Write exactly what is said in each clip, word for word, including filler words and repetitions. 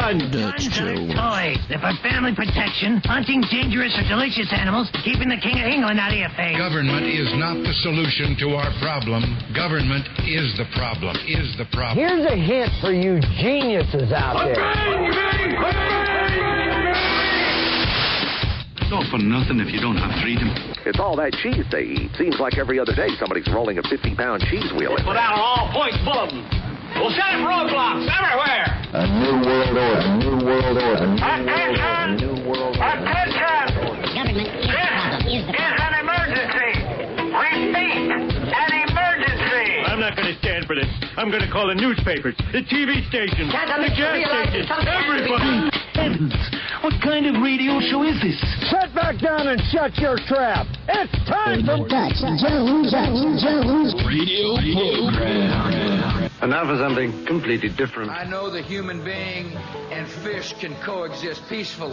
gun. Dutch Jones. Toys. They're for family protection, hunting dangerous or delicious animals, keeping the King of England out of your face. Government is not the solution to our problem. Government is the problem. Is the problem. Here's a hint for you geniuses out there. It's all for nothing if you don't have freedom. It's all that cheese they eat. Seems like every other day somebody's rolling a fifty-pound cheese wheel in Put out an all-points bulletin. We'll set up roadblocks everywhere. A new world order. A new world order. A new Attention! world order. A new world order. Attention! Government is the problem. Is the This is problem. an emergency. Repeat, an emergency. I'm not going to stand for this. I'm going to call the newspapers, the T V stations, Can't the gas realize stations, something has to be everybody. Heavens, what kind of radio show is this? Sit back down and shut your trap. It's time for Dutch Jones, Dutch Jones. Radio program. And now for something completely different. I know the human being and fish can coexist peacefully.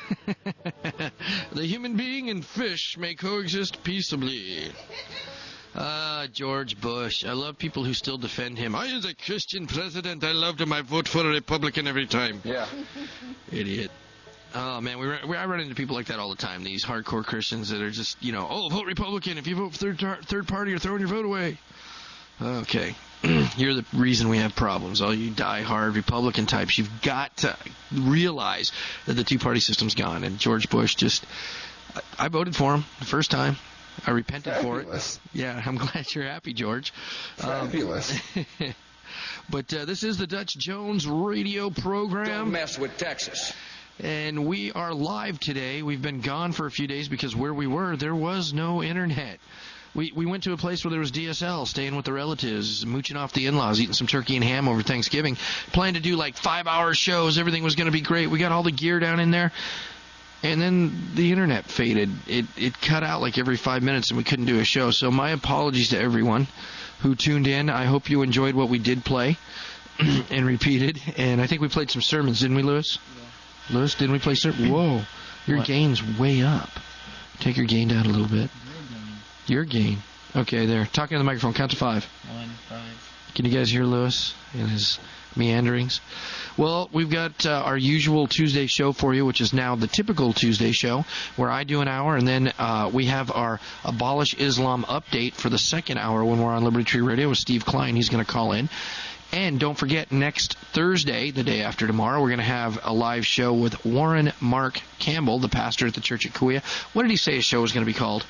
The human being and fish may coexist peaceably. Ah, George Bush. I love people who still defend him. I was a Christian president. I loved him. I vote for a Republican every time. Yeah. Idiot. Oh, man, we, we I run into people like that all the time, these hardcore Christians that are just, you know, oh, vote Republican. If you vote for third, tar- third party, you're throwing your vote away. Okay. You're the reason we have problems. All you die-hard Republican types, you've got to realize that the two-party system's gone. And George Bush just, I, I voted for him the first time. I repented Fabulous. for it. Yeah, I'm glad you're happy, George. Fabulous. Um, but uh, this is the Dutch Jones radio program. Don't mess with Texas. And we are live today. We've been gone for a few days because where we were, there was no internet. We we went to a place where there was D S L, staying with the relatives, mooching off the in-laws, eating some turkey and ham over Thanksgiving. Planned to do like five-hour shows. Everything was going to be great. We got all the gear down in there. And then the internet faded. It it cut out like every five minutes, and we couldn't do a show. So my apologies to everyone who tuned in. I hope you enjoyed what we did play and repeated. And I think we played some sermons, didn't we, Lewis? Yeah. Lewis, didn't we play sermons? Whoa, your what? Gain's way up. Take your gain down a little bit. Your gain. Okay, there. Talking to the microphone. Count to five. One, five. Can you guys hear Lewis and his meanderings? Well, we've got uh, our usual Tuesday show for you, which is now the typical Tuesday show, where I do an hour, and then uh, we have our Abolish Islam update for the second hour when we're on Liberty Tree Radio with Steve Klein. He's going to call in. And don't forget, next Thursday, the day after tomorrow, we're going to have a live show with Warren Mark Campbell, the pastor at the Church at Kauai. What did he say his show was going to be called?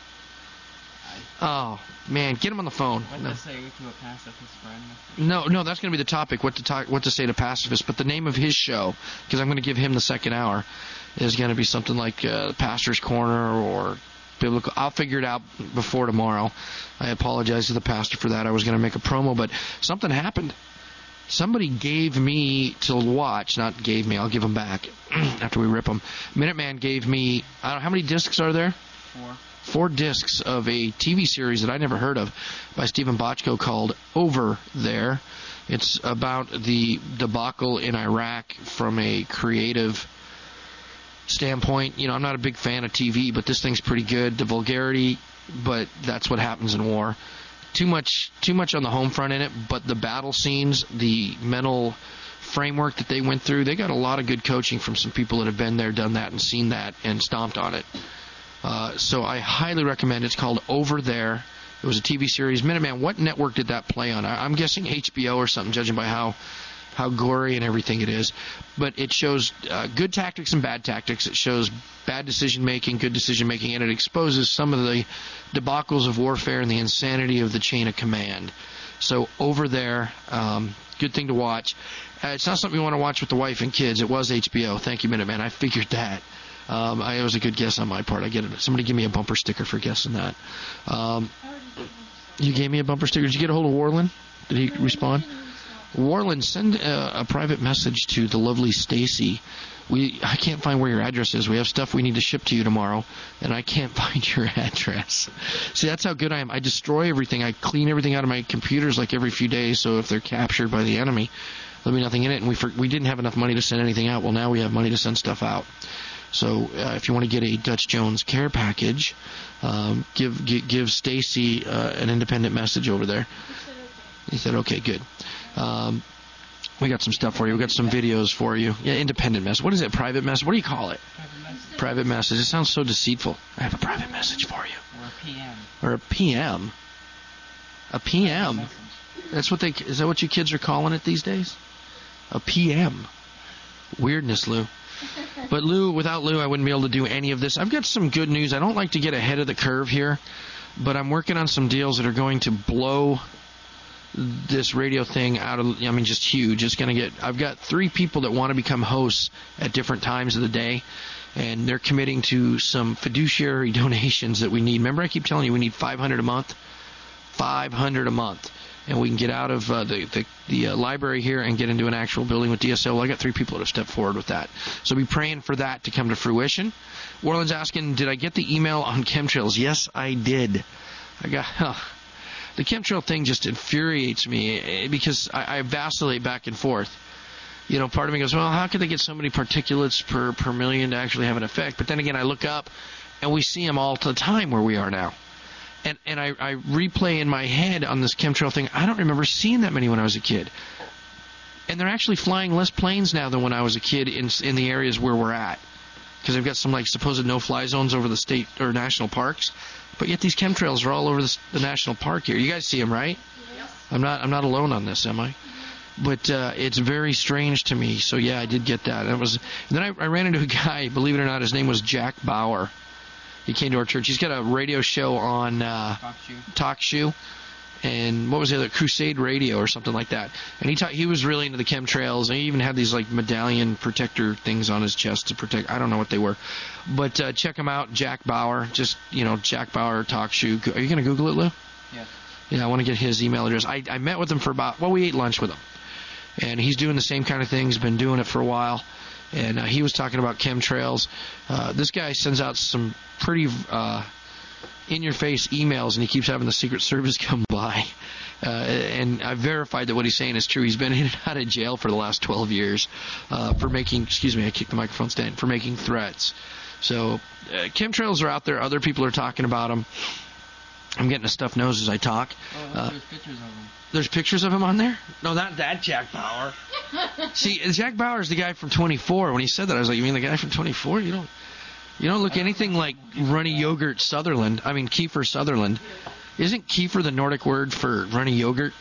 Oh, man, get him on the phone. What no. to say to a pacifist friend? No, no, that's going to be the topic, what to talk, what to say to pacifists. But the name of his show, because I'm going to give him the second hour, is going to be something like uh, Pastor's Corner or Biblical. I'll figure it out before tomorrow. I apologize to the pastor for that. I was going to make a promo, but something happened. Somebody gave me to watch, not gave me, I'll give them back after we rip them. Minuteman gave me, I don't know, how many discs are there? Four. Four discs of a T V series that I never heard of by Stephen Bochco called Over There. It's about the debacle in Iraq from a creative standpoint. You know, I'm not a big fan of T V, but this thing's pretty good. The vulgarity, but that's what happens in war. Too much, too much on the home front in it, but the battle scenes, the mental framework that they went through, they got a lot of good coaching from some people that have been there, done that, and seen that, and stomped on it. Uh, so I highly recommend it. It's called Over There. It was a T V series. Minuteman, what network did that play on? I, I'm guessing H B O or something, judging by how how gory and everything it is. But it shows uh, good tactics and bad tactics. It shows bad decision-making, good decision-making, and it exposes some of the debacles of warfare and the insanity of the chain of command. So Over There, um, good thing to watch. Uh, it's not something you want to watch with the wife and kids. It was H B O. Thank you, Minuteman. I figured that. Um, I, it was a good guess on my part. I get it. Somebody give me a bumper sticker for guessing that. Um, you gave me a bumper sticker. Did you get a hold of Warland? Did he respond? Warland, send a, a private message to the lovely Stacy. We I can't find where your address is. We have stuff we need to ship to you tomorrow, and I can't find your address. See, that's how good I am. I destroy everything. I clean everything out of my computers like every few days, so if they're captured by the enemy, there'll be nothing in it. And we for, we didn't have enough money to send anything out. Well, now we have money to send stuff out. So uh, if you want to get a Dutch Jones care package, um, give give, give Stacy uh, an independent message over there. He said, okay, good. Um, We got some stuff for you. We got some videos for you. Yeah, independent message. What is it? Private message? What do you call it? Private message. Private message. It sounds so deceitful. I have a private message for you. Or a P M. Or a P M. A P M. That's what they. Is that what you kids are calling it these days? A P M. Weirdness, Lou. But Lou, without Lou, I wouldn't be able to do any of this. I've got some good news. I don't like to get ahead of the curve here, but I'm working on some deals that are going to blow this radio thing out of, I mean, just huge. It's going to get, I've got three people that want to become hosts at different times of the day, and they're committing to some fiduciary donations that we need. Remember, I keep telling you we need five hundred a month? five hundred a month. And we can get out of uh, the the, the uh, library here and get into an actual building with D S L. Well, I got three people that have stepped forward with that. So be praying for that to come to fruition. Warland's asking, did I get the email on chemtrails? Yes, I did. I got... Oh. The chemtrail thing just infuriates me because I, I vacillate back and forth. You know, part of me goes, well, how could they get so many particulates per, per million to actually have an effect? But then again, I look up, and we see them all the time where we are now. And and I, I replay in my head on this chemtrail thing, I don't remember seeing that many when I was a kid. And they're actually flying less planes now than when I was a kid in in the areas where we're at. Because they've got some, like, supposed no-fly zones over the state or national parks. But yet these chemtrails are all over the, the national park here. You guys see them, right? Yes. I'm not I'm not alone on this, am I? But uh, it's very strange to me. So, yeah, I did get that. And, it was, and then I, I ran into a guy, believe it or not, his name was Jack Bauer. He came to our church. He's got a radio show on uh, Talk Shoe. And what was the other? Crusade Radio or something like that. And he ta- he was really into the chemtrails. And he even had these like medallion protector things on his chest to protect. I don't know what they were. But uh, check him out, Jack Bauer. Just, you know, Jack Bauer Talk Shoe. Are you going to Google it, Lou? Yeah. Yeah, I want to get his email address. I, I met with him for about, well, we ate lunch with him. And he's doing the same kind of thing. He's been doing it for a while. And uh, he was talking about chemtrails. Uh, this guy sends out some pretty... Uh, in-your-face emails, and he keeps having the Secret Service come by. Uh, and I verified that what he's saying is true. He's been in and out of jail for the last twelve years uh, for making, excuse me, I kicked the microphone stand, for making threats. So uh, chemtrails are out there. Other people are talking about them. I'm getting a stuffed nose as I talk. Oh, uh, there's pictures of him. There's pictures of him on there? No, not that Jack Bauer. See, Jack Bauer is the guy from twenty-four. When he said that, I was like, you mean the guy from twenty-four? You don't... You don't look anything like Runny Yogurt Sutherland. I mean, Kiefer Sutherland. Isn't Kiefer the Nordic word for runny yogurt?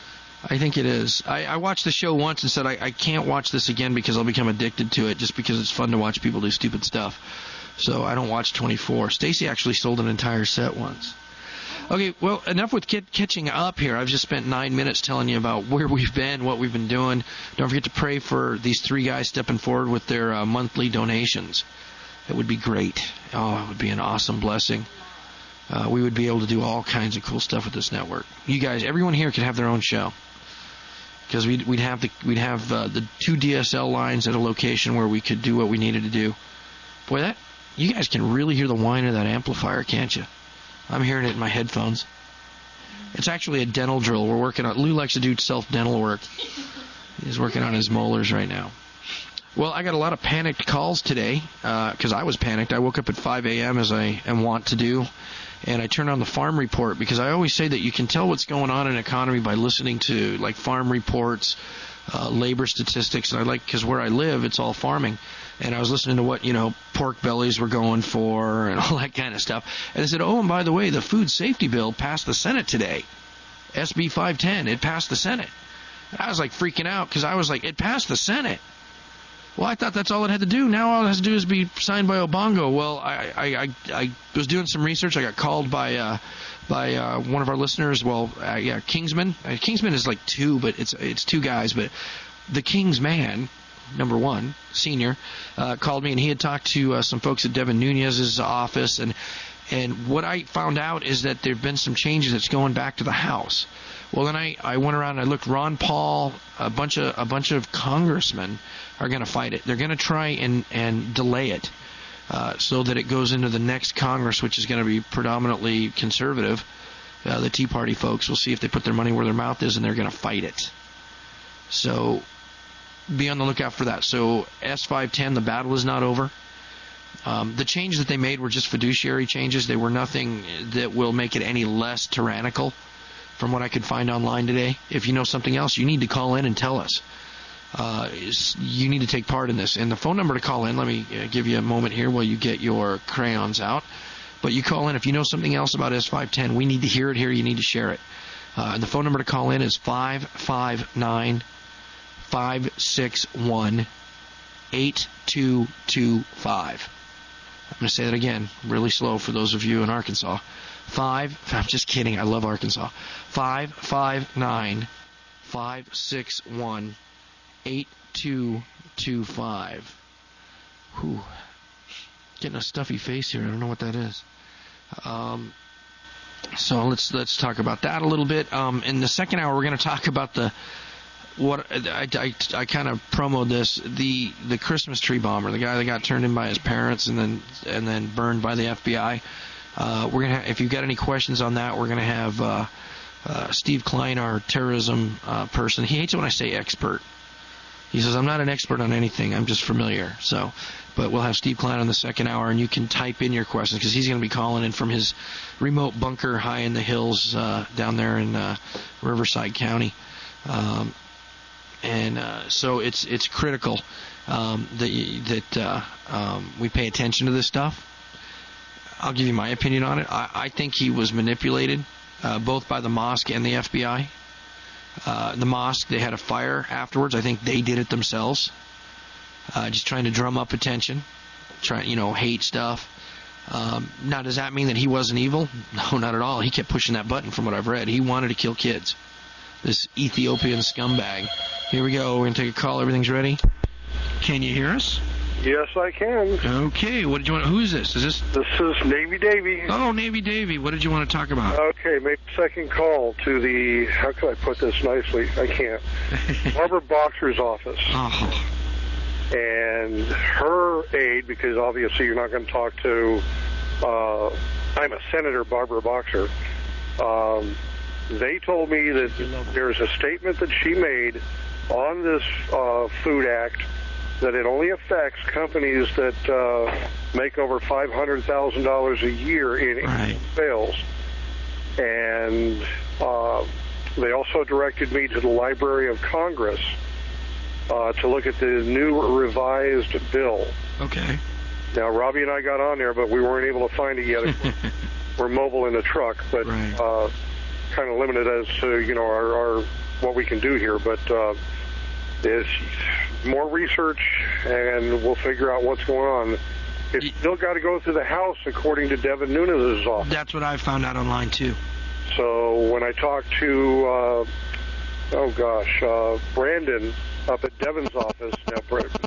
I think it is. I, I watched the show once and said, I, I can't watch this again because I'll become addicted to it just because it's fun to watch people do stupid stuff. So I don't watch twenty-four. Stacy actually sold an entire set once. Okay, well, enough with kid catching up here. I've just spent nine minutes telling you about where we've been, what we've been doing. Don't forget to pray for these three guys stepping forward with their uh, monthly donations. It would be great. Oh, it would be an awesome blessing. Uh, we would be able to do all kinds of cool stuff with this network. You guys, everyone here could have their own show because we'd we'd have the we'd have uh, the two D S L lines at a location where we could do what we needed to do. Boy, that you guys can really hear the whine of that amplifier, can't you? I'm hearing it in my headphones. It's actually a dental drill. We're working on. Lou likes to do self dental work. He's working on his molars right now. Well, I got a lot of panicked calls today because uh, I was panicked. I woke up at five a.m. as I am wont to do, and I turned on the farm report because I always say that you can tell what's going on in an economy by listening to like farm reports, uh, labor statistics, and I like because where I live, it's all farming. And I was listening to what, you know, pork bellies were going for and all that kind of stuff. And they said, oh, and by the way, the food safety bill passed the Senate today. S B five ten, it passed the Senate. And I was like freaking out because I was like, it passed the Senate. Well, I thought that's all it had to do. Now all it has to do is be signed by Obongo. Well, I I, I, I was doing some research. I got called by uh, by uh, one of our listeners. Well, uh, yeah, Kingsman. Uh, Kingsman is like two, but it's it's two guys. But the King's man, number one, senior, uh, called me, and he had talked to uh, some folks at Devin Nunes's office. And, and what I found out is that there have been some changes that's going back to the House. Well, then I, I went around and I looked. Ron Paul, a bunch of a bunch of congressmen are going to fight it. They're going to try and, and delay it uh, so that it goes into the next Congress, which is going to be predominantly conservative. Uh, the Tea Party folks will see if they put their money where their mouth is, and they're going to fight it. So be on the lookout for that. So S five ten, the battle is not over. Um, the changes that they made were just fiduciary changes. They were nothing that will make it any less tyrannical. From what I could find online today, if you know something else, you need to call in and tell us. uh, is, you need to take part in this. And the phone number to call in, let me uh, give you a moment here while you get your crayons out. But you call in if you know something else about S five ten. We need to hear it here. You need to share it. Uh, and the phone number to call in is five five nine, five six one, eight two two five. I'm going to say that again, really slow for those of you in Arkansas. Five, I'm just kidding, I love Arkansas. Five five nine, five six one, eight two two five. Whew. Getting a stuffy face here. I don't know what that is. Um, so let's let's talk about that a little bit. Um, in the second hour, we're going to talk about the what I, I, I kind of promoted this the the Christmas tree bomber, the guy that got turned in by his parents and then and then burned by the F B I. Uh, we're gonna ha- if you've got any questions on that, we're gonna have uh, uh, Steve Klein, our terrorism uh, person. He hates it when I say expert. He says, I'm not an expert on anything. I'm just familiar. So, but we'll have Steve Klein on the second hour, and you can type in your questions because he's going to be calling in from his remote bunker high in the hills uh, down there in uh, Riverside County. Um, and uh, so it's it's critical um, that that uh, um, we pay attention to this stuff. I'll give you my opinion on it. I, I think he was manipulated uh, both by the mosque and the F B I. Uh, the mosque, they had a fire afterwards. I think they did it themselves, uh, just trying to drum up attention, trying, you know, hate stuff. Um, now, does that mean that he wasn't evil? No, not at all. He kept pushing that button from what I've read. He wanted to kill kids. This Ethiopian scumbag. Here we go. We're going to take a call. Everything's ready. Can you hear us? Yes, I can. Okay. What did you want? Who is this? Is this? This is Navy Davy. Oh, Navy Davy. What did you want to talk about? Okay, make a second call to the. How can I put this nicely? I can't. Barbara Boxer's office. Oh. And her aide, because obviously you're not going to talk to. Uh, I'm a Senator Barbara Boxer. Um, they told me that there's a statement that she made on this uh, Food Act that it only affects companies that uh, make over five hundred thousand dollars a year in right. sales. And uh, they also directed me to the Library of Congress uh, to look at the new revised bill. Okay. Now, Robbie and I got on there, but we weren't able to find it yet. We're mobile in the truck, but right. uh, kind of limited as to, you know, our, our what we can do here. But uh, it's more research, and we'll figure out what's going on. It's still got to go through the House, according to Devin Nunes' office. That's what I found out online, too. So when I talked to, uh, oh gosh, uh, Brandon up at Devin's office, now,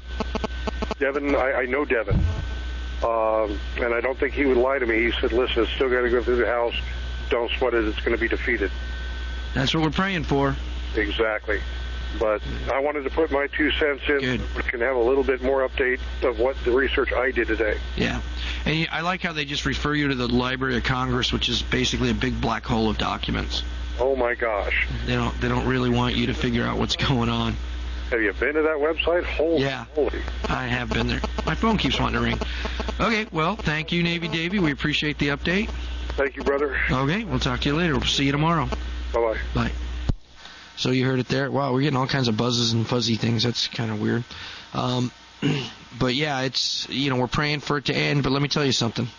Devin, I, I know Devin, um, and I don't think he would lie to me. He said, listen, it's still got to go through the House. Don't sweat it. It's going to be defeated. That's what we're praying for. Exactly. But I wanted to put my two cents in. Good. We can have a little bit more update of what the research I did today. Yeah. And I like how they just refer you to the Library of Congress, which is basically a big black hole of documents. Oh, my gosh. They don't they don't really want you to figure out what's going on. Have you been to that website? Holy yeah. Holy. I have been there. My phone keeps wanting to ring. Okay, well, thank you, Navy Davy. We appreciate the update. Thank you, brother. Okay, we'll talk to you later. We'll see you tomorrow. Bye-bye. Bye. So you heard it there. Wow, we're getting all kinds of buzzes and fuzzy things. That's kind of weird. Um, but yeah, it's, you know, we're praying for it to end. But let me tell you something.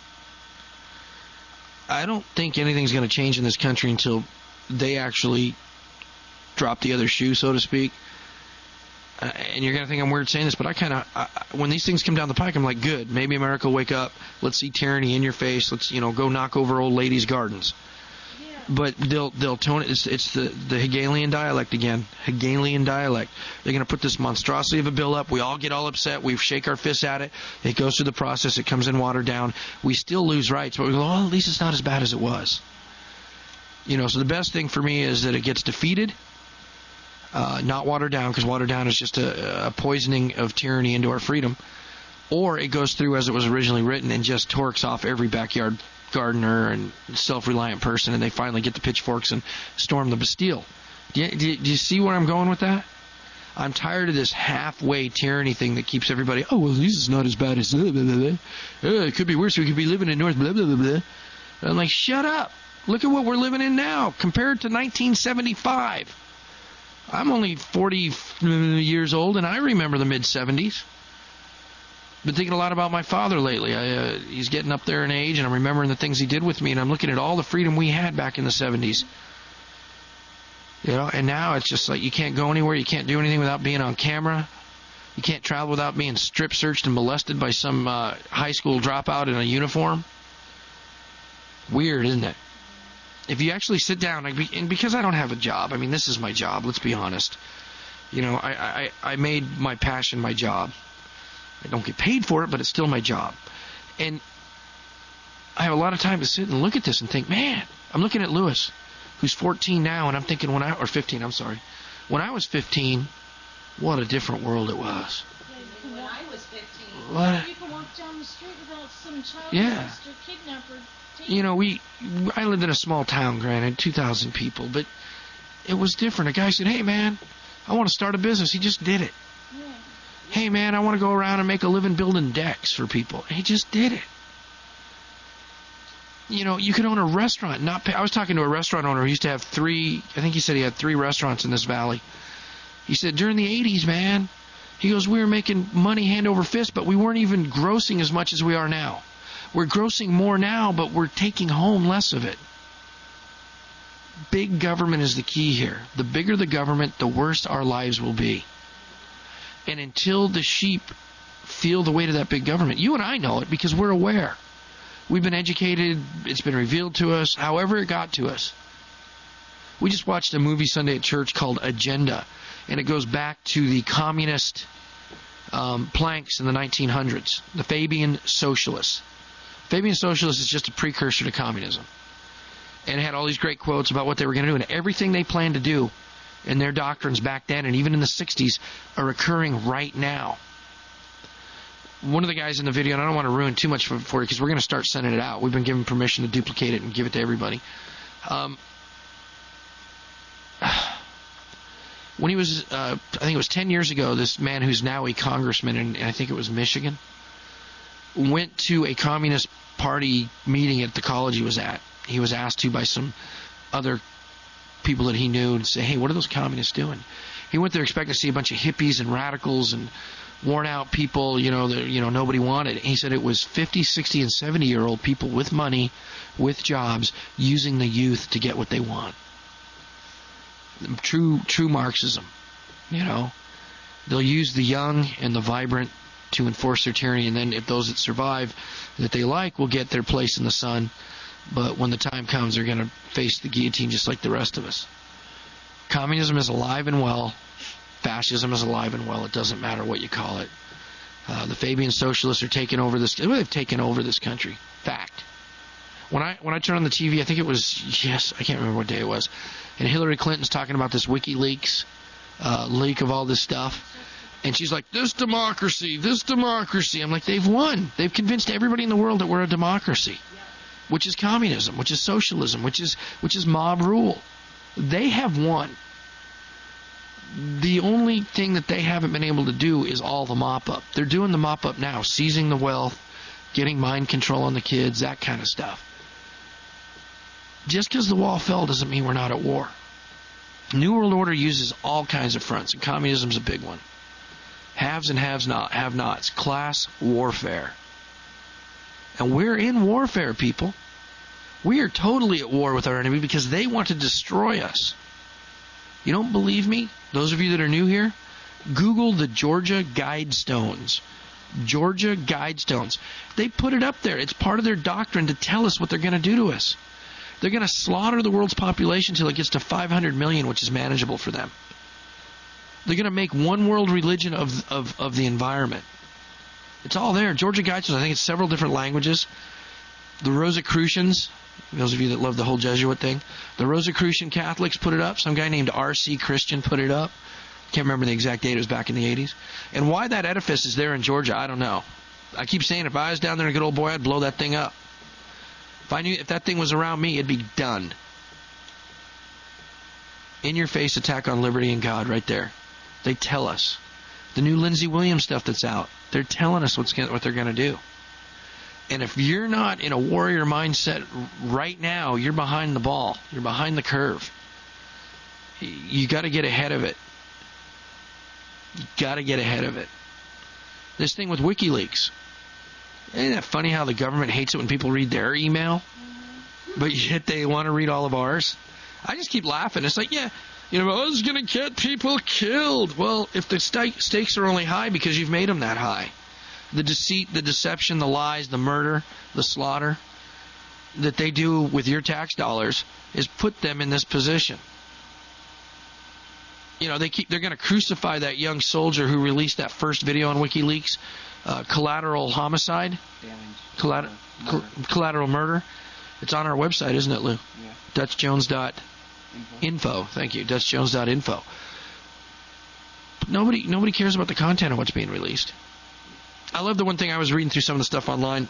I don't think anything's going to change in this country until they actually drop the other shoe, so to speak. Uh, and you're going to think I'm weird saying this, but I kind of, when these things come down the pike, I'm like, good. Maybe America will wake up. Let's see tyranny in your face. Let's, you know, go knock over old ladies' gardens. But they'll they'll tone it. It's, it's the, the Hegelian dialect again. Hegelian dialect. They're going to put this monstrosity of a bill up. We all get all upset. We shake our fists at it. It goes through the process. It comes in watered down. We still lose rights, but we go, well, at least it's not as bad as it was. You know, so the best thing for me is that it gets defeated, uh, not watered down, because watered down is just a, a poisoning of tyranny into our freedom. Or it goes through as it was originally written and just torques off every backyard gardener and self-reliant person, and they finally get the pitchforks and storm the Bastille. Do you, do, you, do you see where I'm going with that? I'm tired of this halfway tyranny thing that keeps everybody, oh, well, this is not as bad as blah, blah, blah, blah. Oh, it could be worse. We could be living in North blah, blah, blah, blah. And I'm like, shut up. Look at what we're living in now compared to nineteen seventy-five. I'm only forty years old, and I remember the mid-seventies. Been thinking a lot about my father lately. I, uh, he's getting up there in age, and I'm remembering the things he did with me, and I'm looking at all the freedom we had back in the seventies. You know, and now it's just like you can't go anywhere, you can't do anything without being on camera. You can't travel without being strip searched and molested by some uh, high school dropout in a uniform. Weird, isn't it? If you actually sit down, and because I don't have a job, I mean, this is my job, let's be honest. You know, I, I, I made my passion my job. I don't get paid for it, but it's still my job. And I have a lot of time to sit and look at this and think, man, I'm looking at Lewis, who's fourteen now, and I'm thinking when I, or fifteen, I'm sorry. When I was fifteen, what a different world it was. When I was fifteen, what? You can walk down the street without some child Yeah. molester, kidnapper. You know, we, I lived in a small town, granted, two thousand people, but it was different. A guy said, hey, man, I want to start a business. He just did it. Yeah. Hey, man, I want to go around and make a living building decks for people. He just did it. You know, you could own a restaurant, not pay. I was talking to a restaurant owner who used to have three, I think he said he had three restaurants in this valley. He said, during the eighties, man, he goes, we were making money hand over fist, but we weren't even grossing as much as we are now. We're grossing more now, but we're taking home less of it. Big government is the key here. The bigger the government, the worse our lives will be. And until the sheep feel the weight of that big government, you and I know it because we're aware. We've been educated. It's been revealed to us, however it got to us. We just watched a movie Sunday at church called Agenda, and it goes back to the communist um, planks in the nineteen hundreds, the Fabian Socialists. Fabian Socialist is just a precursor to communism. And it had all these great quotes about what they were going to do, and everything they planned to do in their doctrines back then and even in the sixties are occurring right now. One of the guys in the video, and I don't want to ruin too much for, for you because we're going to start sending it out. We've been given permission to duplicate it and give it to everybody. Um, when he was, uh, I think it was ten years ago, this man who's now a congressman, and I think it was Michigan, went to a Communist Party meeting at the college he was at. He was asked to by some other people that he knew and say, hey, what are those communists doing? He went there expecting to see a bunch of hippies and radicals and worn out people, you know, that, you know, nobody wanted. He said it was fifty, sixty, and seventy-year-old people with money, with jobs, using the youth to get what they want. True, true Marxism, you know. They'll use the young and the vibrant to enforce their tyranny, and then if those that survive that they like will get their place in the sun. But when the time comes, they're going to face the guillotine just like the rest of us. Communism is alive and well. Fascism is alive and well. It doesn't matter what you call it. Uh, the Fabian Socialists are taking over this. Well, they've taken over this country. Fact. When I when I turned on the T V, I think it was, yes, I can't remember what day it was, and Hillary Clinton's talking about this WikiLeaks uh, leak of all this stuff. And she's like, this democracy, this democracy. I'm like, they've won. They've convinced everybody in the world that we're a democracy, which is communism, which is socialism, which is which is mob rule. They have won. The only thing that they haven't been able to do is all the mop-up. They're doing the mop-up now, seizing the wealth, getting mind control on the kids, that kind of stuff. Just because the wall fell doesn't mean we're not at war. New World Order uses all kinds of fronts, and communism's a big one. Haves and haves not, have-nots. Class warfare. And we're in warfare, people. We are totally at war with our enemy because they want to destroy us. You don't believe me? Those of you that are new here, Google the Georgia Guidestones. Georgia Guidestones. They put it up there. It's part of their doctrine to tell us what they're going to do to us. They're going to slaughter the world's population until it gets to five hundred million, which is manageable for them. They're going to make one world religion of, of, of the environment. It's all there. Georgia Guidestones, I think it's several different languages. The Rosicrucians, those of you that love the whole Jesuit thing, the Rosicrucian Catholics put it up. Some guy named R C Christian put it up. Can't remember the exact date. It was back in the eighties. And why that edifice is there in Georgia, I don't know. I keep saying if I was down there a good old boy, I'd blow that thing up. If I knew if that thing was around me, it'd be done. In-your-face attack on liberty and God right there. They tell us. The new Lindsey Williams stuff that's out, they're telling us what's gonna, what they're going to do. And if you're not in a warrior mindset right now, you're behind the ball. You're behind the curve. You got to get ahead of it. You got to get ahead of it. This thing with WikiLeaks. Isn't that funny how the government hates it when people read their email? But yet they want to read all of ours? I just keep laughing. It's like, yeah, you know, oh, it's going to get people killed. Well, if the st- stakes are only high because you've made them that high. The deceit, the deception, the lies, the murder, the slaughter that they do with your tax dollars is put them in this position. You know, they keep, they're going to crucify that young soldier who released that first video on WikiLeaks, uh, collateral homicide, Collat- col- collateral murder. It's on our website, isn't it, Lou? Yeah. Dutch Jones dot info. Thank you, Dutch Jones dot info. Nobody, nobody cares about the content of what's being released. I love the one thing I was reading through some of the stuff online.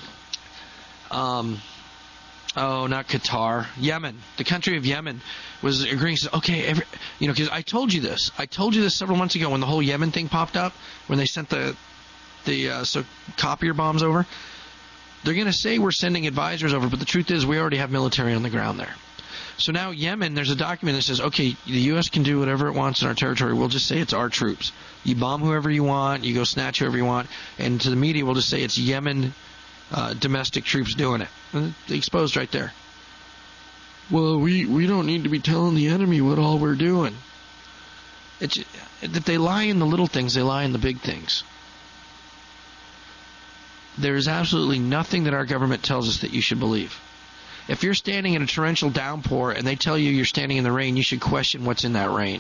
Um. Oh, not Qatar. Yemen. The country of Yemen was agreeing. Says, okay, every, you know, because I told you this. I told you this several months ago when the whole Yemen thing popped up, when they sent the the uh, so copier bombs over. They're going to say we're sending advisors over, but the truth is we already have military on the ground there. So now Yemen, there's a document that says, okay, the U S can do whatever it wants in our territory. We'll just say it's our troops. You bomb whoever you want. You go snatch whoever you want. And to the media, we'll just say it's Yemen Uh, domestic troops doing it. Exposed right there. Well, we, we don't need to be telling the enemy what all we're doing. It's that they lie in the little things, they lie in the big things. There is absolutely nothing that our government tells us that you should believe. If you're standing in a torrential downpour and they tell you you're standing in the rain, you should question what's in that rain.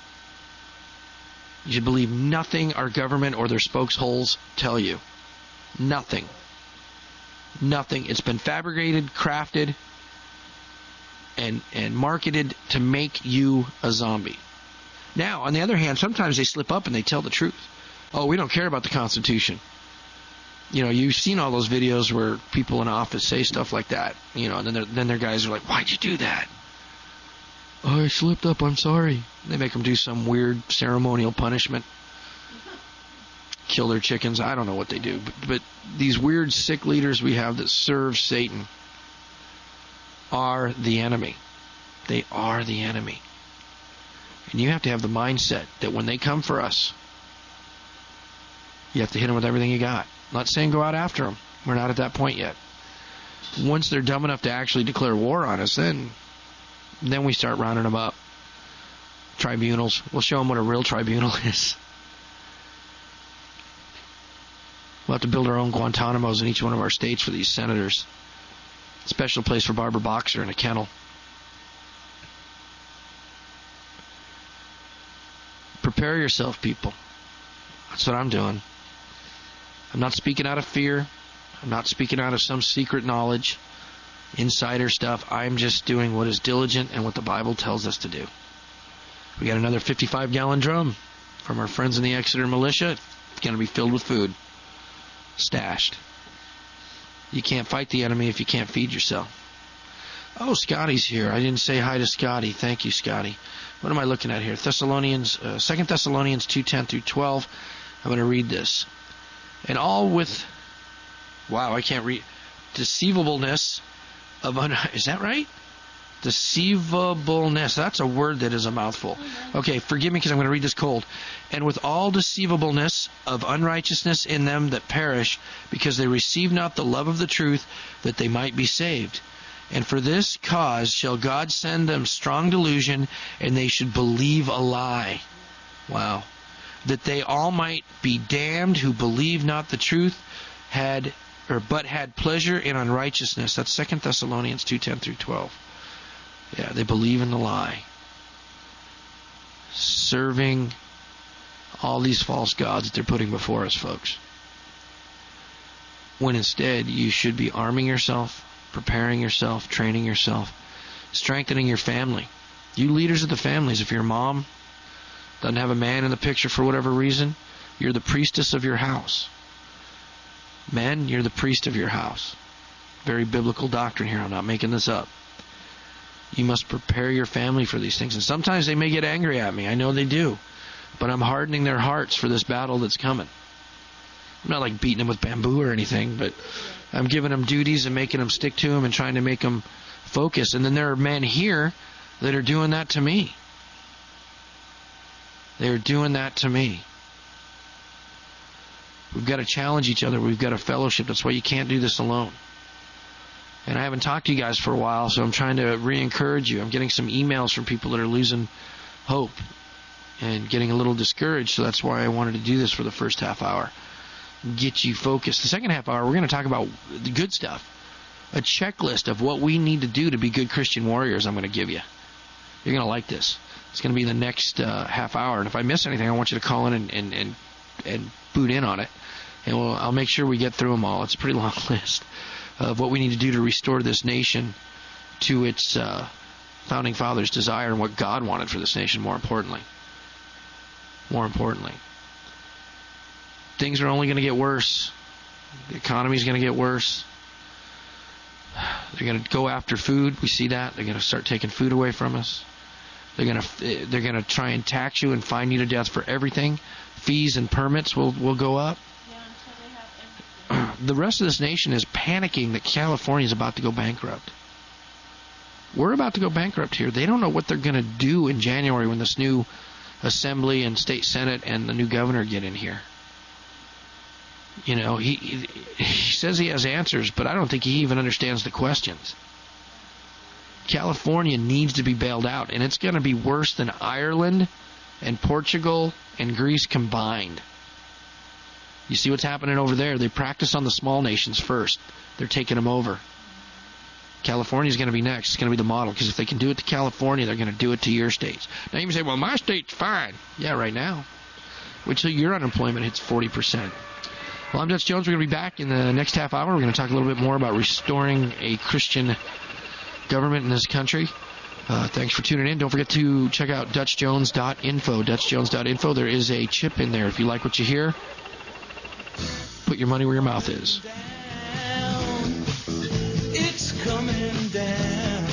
You should believe nothing our government or their spokesholes tell you. Nothing. Nothing. It's been fabricated, crafted, and and marketed to make you a zombie. Now, on the other hand, sometimes they slip up and they tell the truth. Oh, we don't care about the Constitution. You know, you've seen all those videos where people in office say stuff like that. You know, and then then their guys are like, "Why'd you do that?" "Oh, I slipped up. I'm sorry." They make them do some weird ceremonial punishment. Kill their chickens. I don't know what they do. But, but these weird, sick leaders we have that serve Satan are the enemy. They are the enemy. And you have to have the mindset that when they come for us, you have to hit them with everything you got. I'm not saying go out after them. We're not at that point yet. Once they're dumb enough to actually declare war on us, then, then we start rounding them up. Tribunals. We'll show them what a real tribunal is. We'll have to build our own Guantanamos in each one of our states for these senators. Special place for Barbara Boxer in a kennel. Prepare yourself, people. That's what I'm doing. I'm not speaking out of fear. I'm not speaking out of some secret knowledge, insider stuff. I'm just doing what is diligent and what the Bible tells us to do. We got another fifty-five gallon drum from our friends in the Exeter Militia. It's going to be filled with food. Stashed. You can't fight the enemy if you can't feed yourself. Oh, Scotty's here. I didn't say hi to Scotty. Thank you, Scotty. What am I looking at here? Thessalonians, uh, Second Thessalonians two ten through twelve. I'm going to read this. And all with, wow, I can't read. Deceivableness of, un- is that right? Deceivableness. That's a word that is a mouthful. Okay, forgive me because I'm going to read this cold. And with all deceivableness of unrighteousness in them that perish, because they receive not the love of the truth, that they might be saved. And for this cause shall God send them strong delusion, and they should believe a lie. Wow. That they all might be damned who believe not the truth, had or but had pleasure in unrighteousness. That's Second Thessalonians two ten through twelve. Yeah, they believe in the lie. Serving all these false gods that they're putting before us, folks. When instead, you should be arming yourself, preparing yourself, training yourself, strengthening your family. You leaders of the families, if your mom doesn't have a man in the picture for whatever reason, you're the priestess of your house. Men, you're the priest of your house. Very biblical doctrine here. I'm not making this up. You must prepare your family for these things. And sometimes they may get angry at me. I know they do. But I'm hardening their hearts for this battle that's coming. I'm not like beating them with bamboo or anything, but I'm giving them duties and making them stick to them and trying to make them focus. And then there are men here that are doing that to me. They're doing that to me. We've got to challenge each other. We've got to fellowship. That's why you can't do this alone. And I haven't talked to you guys for a while, so I'm trying to re-encourage you. I'm getting some emails from people that are losing hope and getting a little discouraged, so that's why I wanted to do this for the first half hour. Get you focused. The second half hour, we're going to talk about the good stuff. A checklist of what we need to do to be good Christian warriors I'm going to give you. You're going to like this. It's going to be the next uh, half hour. And if I miss anything, I want you to call in and, and, and, and boot in on it. And we'll, I'll make sure we get through them all. It's a pretty long list of what we need to do to restore this nation to its uh, founding fathers' desire and what God wanted for this nation, more importantly. More importantly. Things are only going to get worse. The economy is going to get worse. They're going to go after food. We see that. They're going to start taking food away from us. They're going to they're going to try and tax you and fine you to death for everything. Fees and permits will will go up. Yeah, until they have everything. The rest of this nation is panicking that California is about to go bankrupt. We're about to go bankrupt here. They don't know what they're going to do in January when this new Assembly and State Senate and the new governor get in here. You know, he, he he says he has answers, but I don't think he even understands the questions. California needs to be bailed out, and it's going to be worse than Ireland and Portugal and Greece combined. You see what's happening over there? They practice on the small nations first. They're taking them over. California's going to be next. It's going to be the model, because if they can do it to California, they're going to do it to your states. Now you can say, well, my state's fine. Yeah, right now. Wait till your unemployment hits forty percent. Well, I'm Dutch Jones. We're going to be back in the next half hour. We're going to talk a little bit more about restoring a Christian government in this country. Uh, thanks for tuning in. Don't forget to check out Dutch Jones dot info. Dutch Jones dot info. There is a chip in there. If you like what you hear, put your money where your mouth is. It's coming down.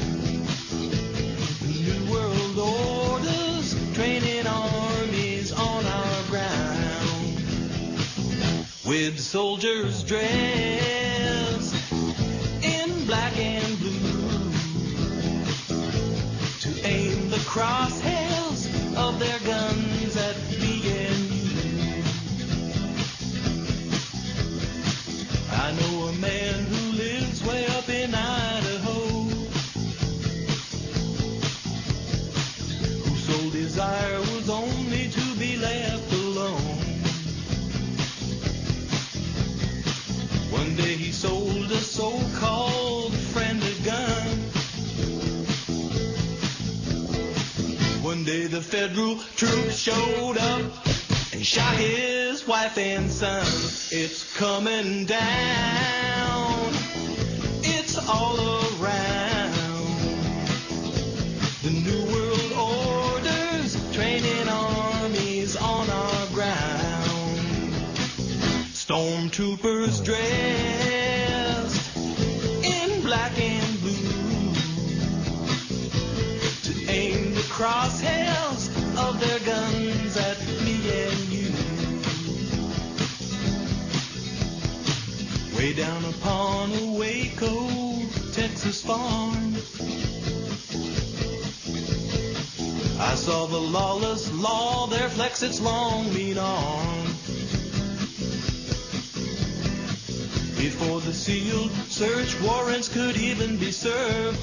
The New World Order's training armies on our ground, with soldiers dressed in black and blue, to aim the crosshairs of their guns at me and you. I know a man who lives way up in Idaho, whose sole desire was only to be left alone. One day he sold a so-called friend a gun. One day the federal troops showed up and shot his wife and son. It's coming down. It's all around. The New World Order's training armies on our ground. Stormtroopers dressed in black and blue, to aim the crosshairs of their guns at me and you. Way down upon a Waco, Texas farm, I saw the lawless law there flex its long mean arm. Before the sealed search warrants could even be served,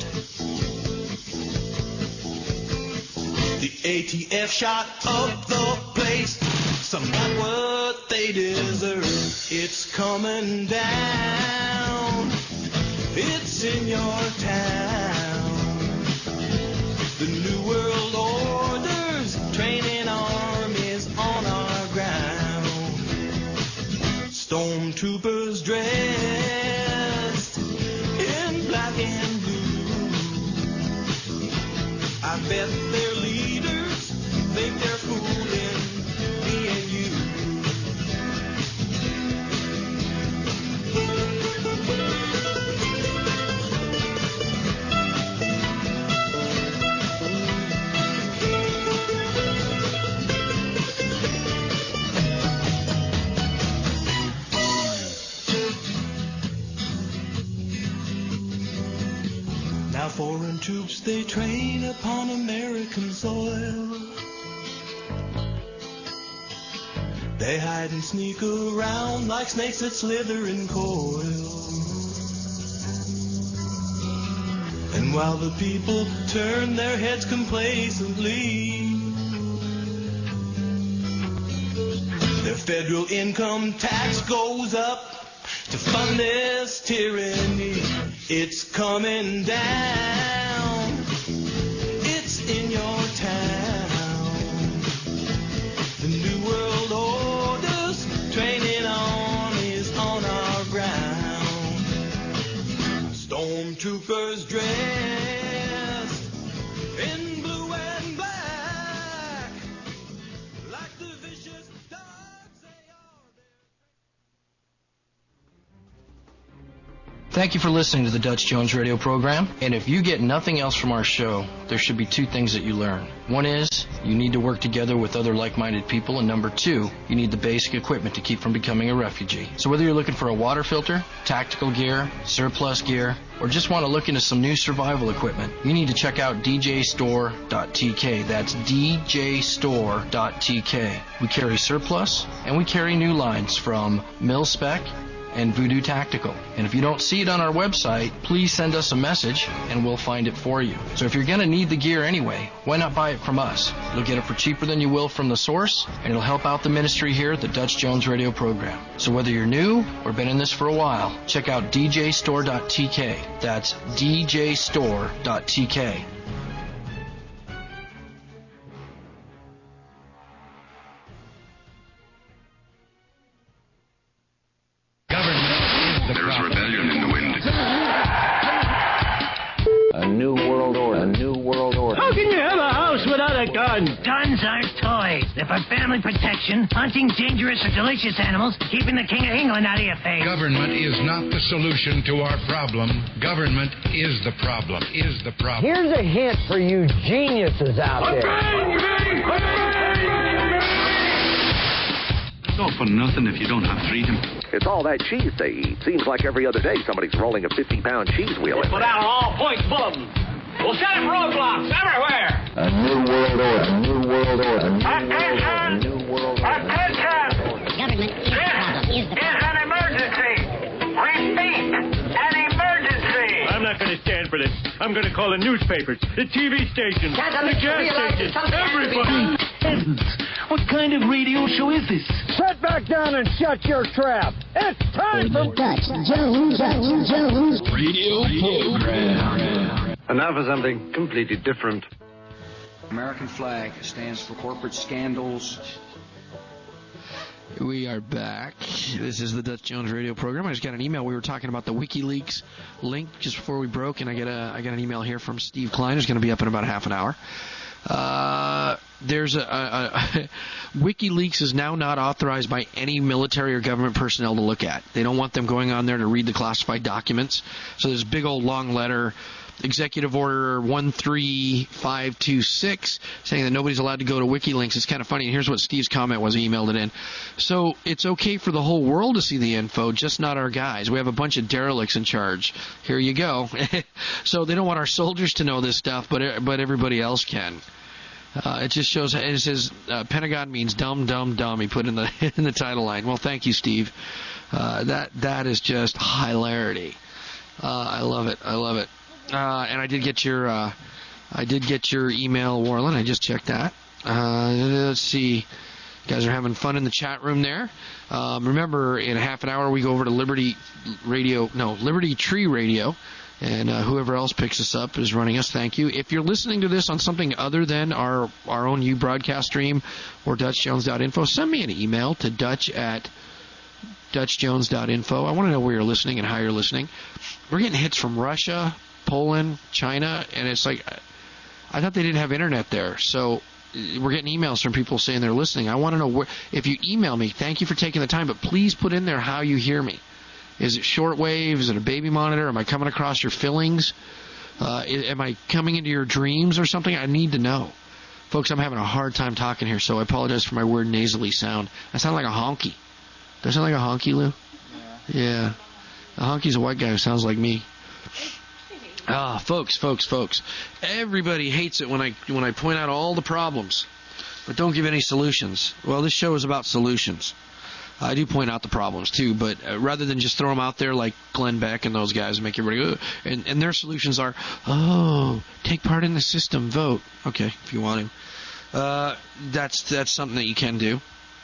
the A T F shot up the place. Some got what they deserve. It's coming down. It's in your town. The New World Order's training armies on our ground. Stormtroopers dressed in black and blue. I bet their leaders think they're fooling me and you. Now foreign troops, they train upon American soil. They hide and sneak around like snakes that slither in coil. And while the people turn their heads complacently, their federal income tax goes up to fund this tyranny. It's coming down. It's in your town. The New World Order's training armies on our ground. Stormtroopers dressed in blue and black, like the vicious dogs they are. Thank you for listening to the Dutch Jones Radio program. And if you get nothing else from our show, there should be two things that you learn. One is you need to work together with other like-minded people. And number two, you need the basic equipment to keep from becoming a refugee. So whether you're looking for a water filter, tactical gear, surplus gear, or just want to look into some new survival equipment, you need to check out d j store dot t k. That's d j store dot t k. We carry surplus, and we carry new lines from Mil-Spec and Voodoo Tactical. And if you don't see it on our website, please send us a message and we'll find it for you. So if you're going to need the gear anyway, why not buy it from us? You'll get it for cheaper than you will from the source, and it'll help out the ministry here at the Dutch Jones Radio program. So whether you're new or been in this for a while, check out d j store dot t k. That's d j store dot t k. There's rebellion in the wind. A new world order. A new world order. How can you have a house without a gun? Guns aren't toys. They're for family protection, hunting dangerous or delicious animals, keeping the King of England out of your face. Government is not the solution to our problem. Government is the problem. Is the problem. Here's a hint for you geniuses out there. It's all for nothing if you don't have freedom. It's all that cheese they eat. Seems like every other day somebody's rolling a fifty-pound cheese wheel in Put there. out all points bulletins. We'll set up roadblocks everywhere. A new world order. A new world order. A new world order. A new world order. Government is the problem. Is the problem. an emergency. Repeat, an emergency. I'm not going to stand for this. I'm going to call the newspapers, the T V stations, the gas stations, everybody. What kind of radio show is this? Sit back down and shut your trap. It's time for Dutch Jones, Dutch Jones Radio program. And now for something completely different. American flag stands for corporate scandals. We are back. This is the Dutch Jones Radio program. I just got an email. We were talking about the WikiLeaks link just before we broke, and I get a I got an email here from Steve Klein, who's going to be up in about half an hour. Uh, there's a, a, a WikiLeaks is now not authorized by any military or government personnel to look at. They don't want them going on there to read the classified documents. So there's a big old long letter, Executive Order one three five two six, saying that nobody's allowed to go to WikiLeaks. It's kind of funny. And here's what Steve's comment was. He emailed it in. So it's okay for the whole world to see the info, just not our guys. We have a bunch of derelicts in charge. Here you go. So they don't want our soldiers to know this stuff, but but everybody else can. Uh, it just shows. It says uh, Pentagon means dumb, dumb, dumb. He put in the in the title line. Well, thank you, Steve. Uh, that that is just hilarity. Uh, I love it. I love it. Uh, and I did get your uh, I did get your email, Warland. I just checked that. Uh, let's see. You guys are having fun in the chat room there. Um, remember, in a half an hour we go over to Liberty Radio. No, Liberty Tree Radio. And uh, whoever else picks us up is running us. Thank you. If you're listening to this on something other than our our own U broadcast stream or Dutch Jones dot info, send me an email to Dutch at Dutch Jones dot info. I want to know where you're listening and how you're listening. We're getting hits from Russia, Poland, China, and it's like, I thought they didn't have internet there. So we're getting emails from people saying they're listening. I want to know where. If you email me, thank you for taking the time, but please put in there how you hear me. Is it shortwave? Is it a baby monitor? Am I coming across your fillings? Uh, am I coming into your dreams or something? I need to know. Folks, I'm having a hard time talking here, so I apologize for my weird nasally sound. I sound like a honky. Do I sound like a honky, Lou? Yeah. Yeah. A honky's a white guy who sounds like me. Ah, folks, folks, folks. Everybody hates it when I when I point out all the problems. but don't give any solutions. Well, this show is about solutions. I do point out the problems too, but uh, rather than just throw them out there like Glenn Beck and those guys and make everybody go, and, and their solutions are, oh, take part in the system, vote. Okay, if you want to. Uh, that's that's something that you can do.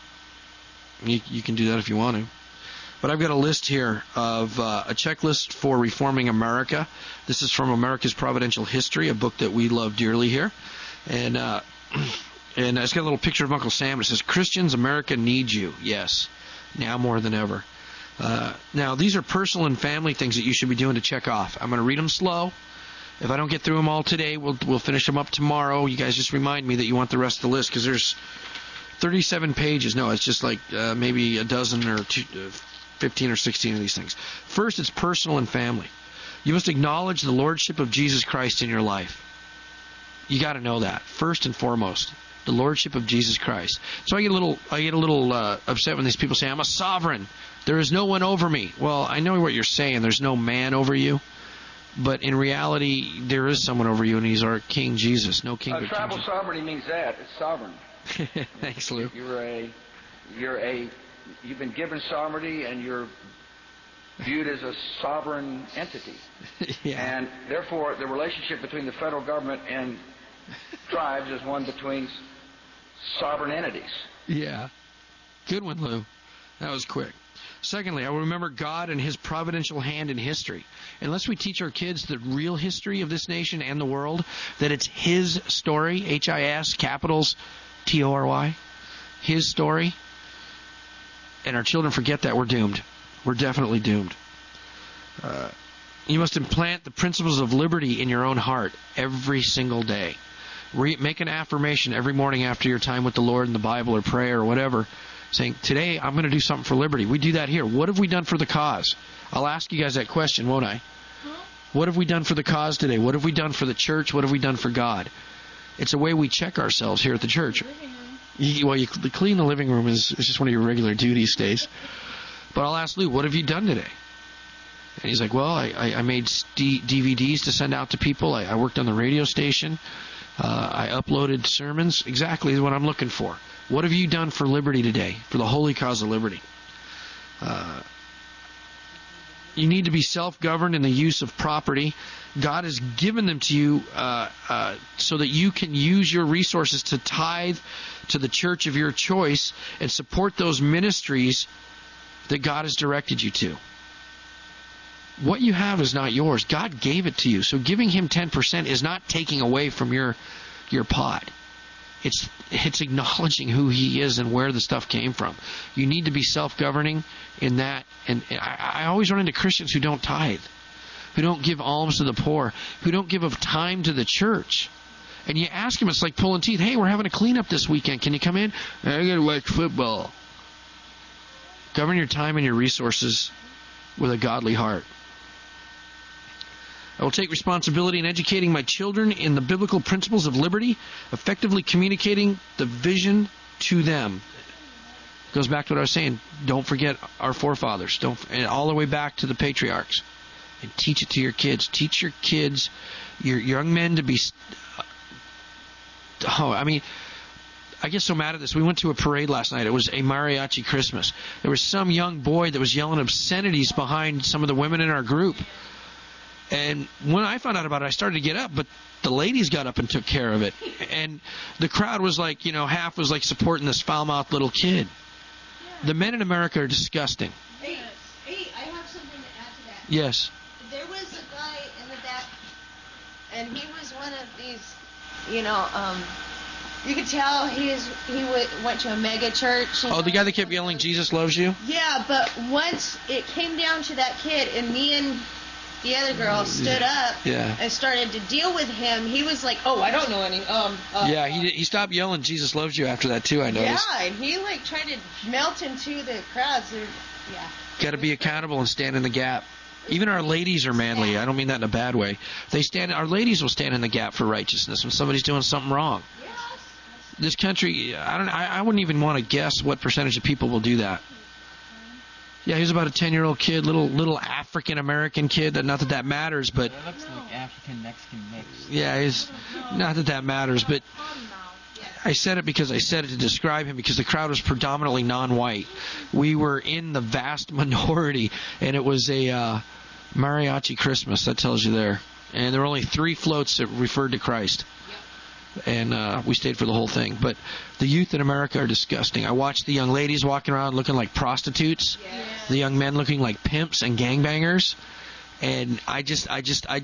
You, you can do that if you want to. But I've got a list here of uh, a checklist for reforming America. This is from America's Providential History, a book that we love dearly here. And uh, and it's got a little picture of Uncle Sam. It says, Christians, America needs you. Yes, now more than ever. Uh, now, these are personal and family things that you should be doing to check off. I'm going to read them slow. If I don't get through them all today, we'll we'll finish them up tomorrow. You guys just remind me that you want the rest of the list, because there's thirty-seven pages. No, it's just like uh, maybe a dozen or two, uh, fifteen or sixteen of these things. First, it's personal and family. You must acknowledge the lordship of Jesus Christ in your life. You got to know that first and foremost, the lordship of Jesus Christ. So I get a little, I get a little uh, upset when these people say, "I'm a sovereign. There is no one over me." Well, I know what you're saying. There's no man over you, but in reality, there is someone over you, and he's our King Jesus. No king uh, but tribal King. sovereignty means that it's sovereign. Thanks, Lou. You're a, you're a, you've been given sovereignty, and you're viewed as a sovereign entity. Yeah. And therefore, the relationship between the federal government and tribes is one between sovereign entities. Yeah. Good one, Lou. That was quick. Secondly, I will remember God and His providential hand in history. Unless we teach our kids the real history of this nation and the world, that it's His story, H I S, capitals, T O R Y, His story, and our children forget that, we're doomed. We're definitely doomed. Uh, you must implant the principles of liberty in your own heart every single day. Re- make an affirmation every morning after your time with the Lord in the Bible or prayer or whatever, saying, today I'm going to do something for liberty. We do that here. What have we done for the cause? I'll ask you guys that question, won't I? Huh? What have we done for the cause today? What have we done for the church? What have we done for God? It's a way we check ourselves here at the church. You, well, you clean the living room is, is just one of your regular duties, Stace. But I'll ask Lou, what have you done today? And he's like, well, I, I, I made D V Ds to send out to people. I, I worked on the radio station. Uh, I uploaded sermons. Exactly what I'm looking for. What have you done for liberty today, for the holy cause of liberty? Uh, you need to be self-governed in the use of property. God has given them to you uh, uh, so that you can use your resources to tithe to the church of your choice and support those ministries that God has directed you to. What you have is not yours. God gave it to you. So giving Him ten percent is not taking away from your your pot. It's it's acknowledging who He is and where the stuff came from. You need to be self-governing in that. And I, I always run into Christians who don't tithe, who don't give alms to the poor, who don't give of time to the church. And you ask them, it's like pulling teeth. Hey, we're having a cleanup this weekend. Can you come in? I got to watch football. Govern your time and your resources with a godly heart. I will take responsibility in educating my children in the biblical principles of liberty, effectively communicating the vision to them. It goes back to what I was saying. Don't forget our forefathers. Don't, and all the way back to the patriarchs. And teach it to your kids. Teach your kids, your young men to be... Oh, I mean... I get so mad at this. We went to a parade last night. It was a mariachi Christmas. There was some young boy that was yelling obscenities behind some of the women in our group. And when I found out about it, I started to get up, but the ladies got up and took care of it. And the crowd was like, you know, half was like supporting this foul-mouthed little kid. The men in America are disgusting. Hey, hey, I have something to add to that. Yes. There was a guy in the back, and he was one of these, you know, um... you could tell he's he w- went to a mega church. Oh, the guy that kept yelling, Jesus loves you? Yeah, but once it came down to that kid, and me and the other girl stood up yeah. and started to deal with him, he was like, oh, I don't know any. Um. Uh, yeah, he did, he stopped yelling, Jesus loves you after that, too, I noticed. Yeah, and he, like, tried to melt into the crowds. Yeah. Got to be accountable and stand in the gap. Even our ladies are manly. I don't mean that in a bad way. They stand. Our ladies will stand in the gap for righteousness when somebody's doing something wrong. This country, I don't. I, I wouldn't even want to guess what percentage of people will do that. Yeah, he was about a ten-year-old kid, little little African-American kid. That not that that matters, but that looks like African-Mexican mix. Yeah, he's not that that matters, but I said it because I said it to describe him, because the crowd was predominantly non-white. We were in the vast minority, and it was a uh, mariachi Christmas. That tells you there. And there were only three floats that referred to Christ. And uh, we stayed for the whole thing. But the youth in America are disgusting. I watched the young ladies walking around looking like prostitutes, yeah. the young men looking like pimps and gangbangers. And I just, I just, I,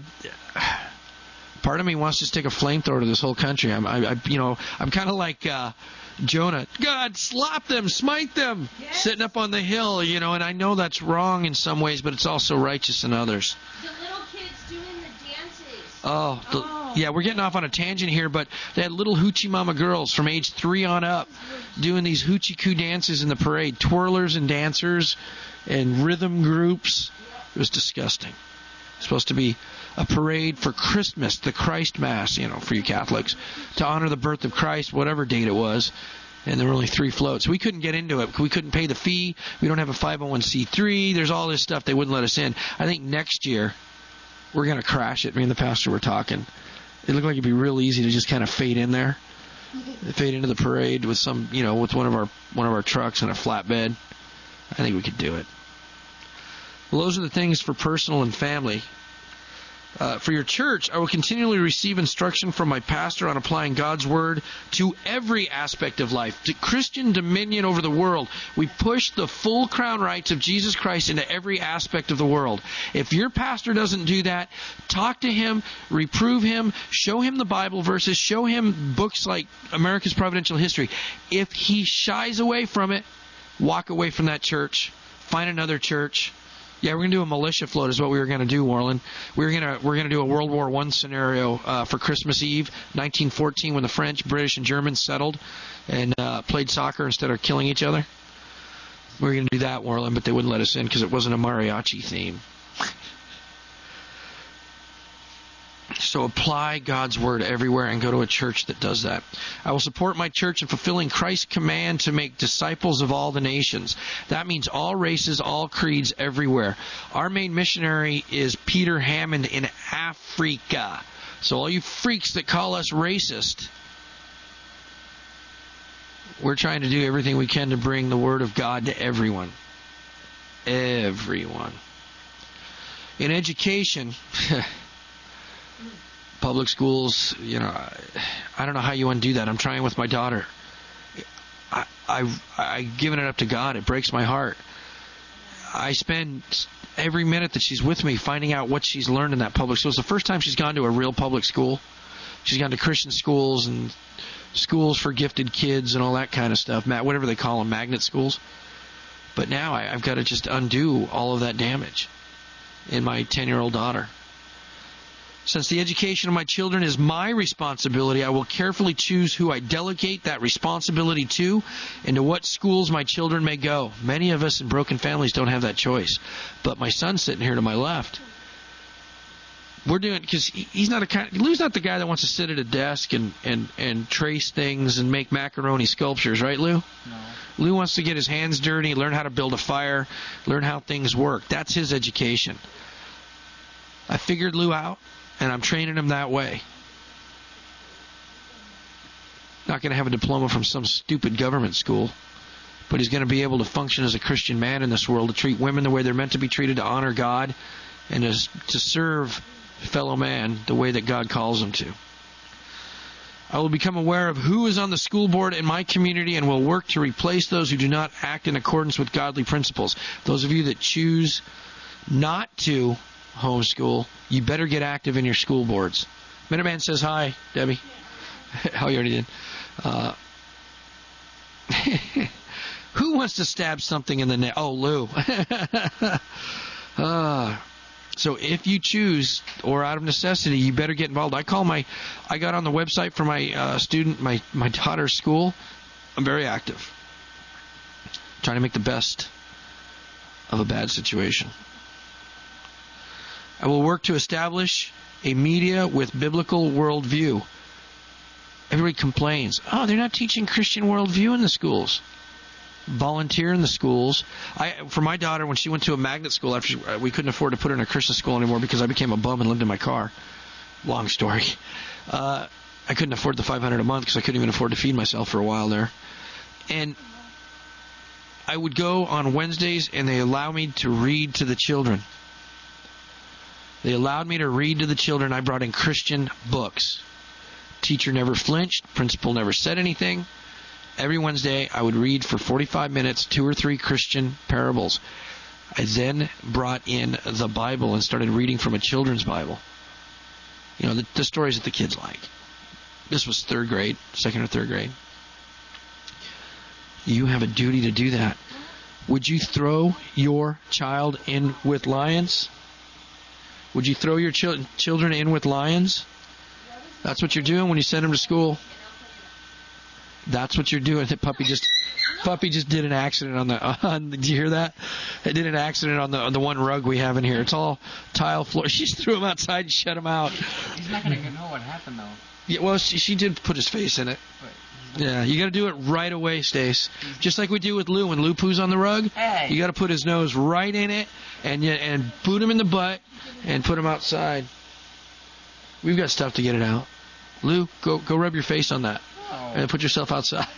part of me wants to stick a flamethrower to this whole country. I'm, I, I you know, I'm kind of like uh, Jonah. God, slap them, smite them, yes. sitting up on the hill, you know. And I know that's wrong in some ways, but it's also righteous in others. The little kids doing the dances. Oh, the, oh. Yeah, we're getting off on a tangent here, but they had little hoochie mama girls from age three on up doing these hoochie coo dances in the parade, twirlers and dancers and rhythm groups. It was disgusting. It's supposed to be a parade for Christmas, the Christ Mass, you know, for you Catholics, to honor the birth of Christ, whatever date it was. And there were only three floats. We couldn't get into it. We couldn't pay the fee. We don't have a five oh one c three. There's all this stuff. They wouldn't let us in. I think next year we're going to crash it. Me and the pastor were talking. It looked like it'd be real easy to just kind of fade in there, fade into the parade with some, you know, with one of our one of our trucks and a flatbed. I think we could do it. Well, those are the things for personal and family. Uh, for your church, I will continually receive instruction from my pastor on applying God's Word to every aspect of life. To Christian dominion over the world. We push the full crown rights of Jesus Christ into every aspect of the world. If your pastor doesn't do that, talk to him, reprove him, show him the Bible verses, show him books like America's Providential History. If he shies away from it, walk away from that church. Find another church. Yeah, we're gonna do a militia float is what we were gonna do, Warland. We were gonna we're gonna do a World War One scenario uh, for Christmas Eve, nineteen fourteen, when the French, British, and Germans settled and uh, played soccer instead of killing each other. We were gonna do that, Warland, but they wouldn't let us in because it wasn't a mariachi theme. So apply God's Word everywhere and go to a church that does that. I will support my church in fulfilling Christ's command to make disciples of all the nations. That means all races, all creeds, everywhere. Our main missionary is Peter Hammond in Africa. So all you freaks that call us racist, we're trying to do everything we can to bring the Word of God to everyone. Everyone. In education... Public schools, you know, I don't know how you undo that. I'm trying with my daughter. I, I, I've given it up to God. It breaks my heart. I spend every minute that she's with me finding out what she's learned in that public school. It's the first time she's gone to a real public school. She's gone to Christian schools and schools for gifted kids and all that kind of stuff, whatever they call them, magnet schools. But now I, I've got to just undo all of that damage in my ten-year-old daughter. Since the education of my children is my responsibility, I will carefully choose who I delegate that responsibility to and to what schools my children may go. Many of us in broken families don't have that choice. But my son's sitting here to my left. We're doing, because he's not a kind, Lou's not the guy that wants to sit at a desk and, and, and trace things and make macaroni sculptures, right, Lou? No. Lou wants to get his hands dirty, learn how to build a fire, learn how things work. That's his education. I figured Lou out. And I'm training him that way. Not going to have a diploma from some stupid government school. But he's going to be able to function as a Christian man in this world, to treat women the way they're meant to be treated, to honor God, and to, to serve fellow man the way that God calls him to. I will become aware of who is on the school board in my community and will work to replace those who do not act in accordance with godly principles. Those of you that choose not to homeschool, you better get active in your school boards. Minuteman says hi, Debbie. Oh, you already did. Uh, who wants to stab something in the neck? Oh, Lou. uh, so if you choose, or out of necessity, you better get involved. I call my, I got on the website for my uh, student, my, my daughter's school. I'm very active. Trying to make the best of a bad situation. I will work to establish a media with biblical worldview. Everybody complains, oh, they're not teaching Christian worldview in the schools. Volunteer in the schools. I, for my daughter, when she went to a magnet school, after she, we couldn't afford to put her in a Christian school anymore because I became a bum and lived in my car. Long story. Uh, I couldn't afford the five hundred dollars a month because I couldn't even afford to feed myself for a while there. And I would go on Wednesdays, and they allow me to read to the children. They allowed me to read to the children. I brought in Christian books. Teacher never flinched. Principal never said anything. Every Wednesday, I would read for forty-five minutes, two or three Christian parables. I then brought in the Bible and started reading from a children's Bible. You know, the, the stories that the kids like. This was third grade, second or third grade. You have a duty to do that. Would you throw your child in with lions? Would you throw your chil- children in with lions? That's what you're doing when you send them to school. That's what you're doing. The puppy just, puppy just did an accident on the. On, did you hear that? It did an accident on the on the one rug we have in here. It's all tile floor. She just threw him outside and shut him out. He's not gonna know what happened though. Yeah, well, she, she did put his face in it. Yeah, you got to do it right away, Stace. Just like we do with Lou when Lou poos on the rug. Hey. You got to put his nose right in it and you, and boot him in the butt and put him outside. We've got stuff to get it out. Lou, go go rub your face on that oh. and put yourself outside.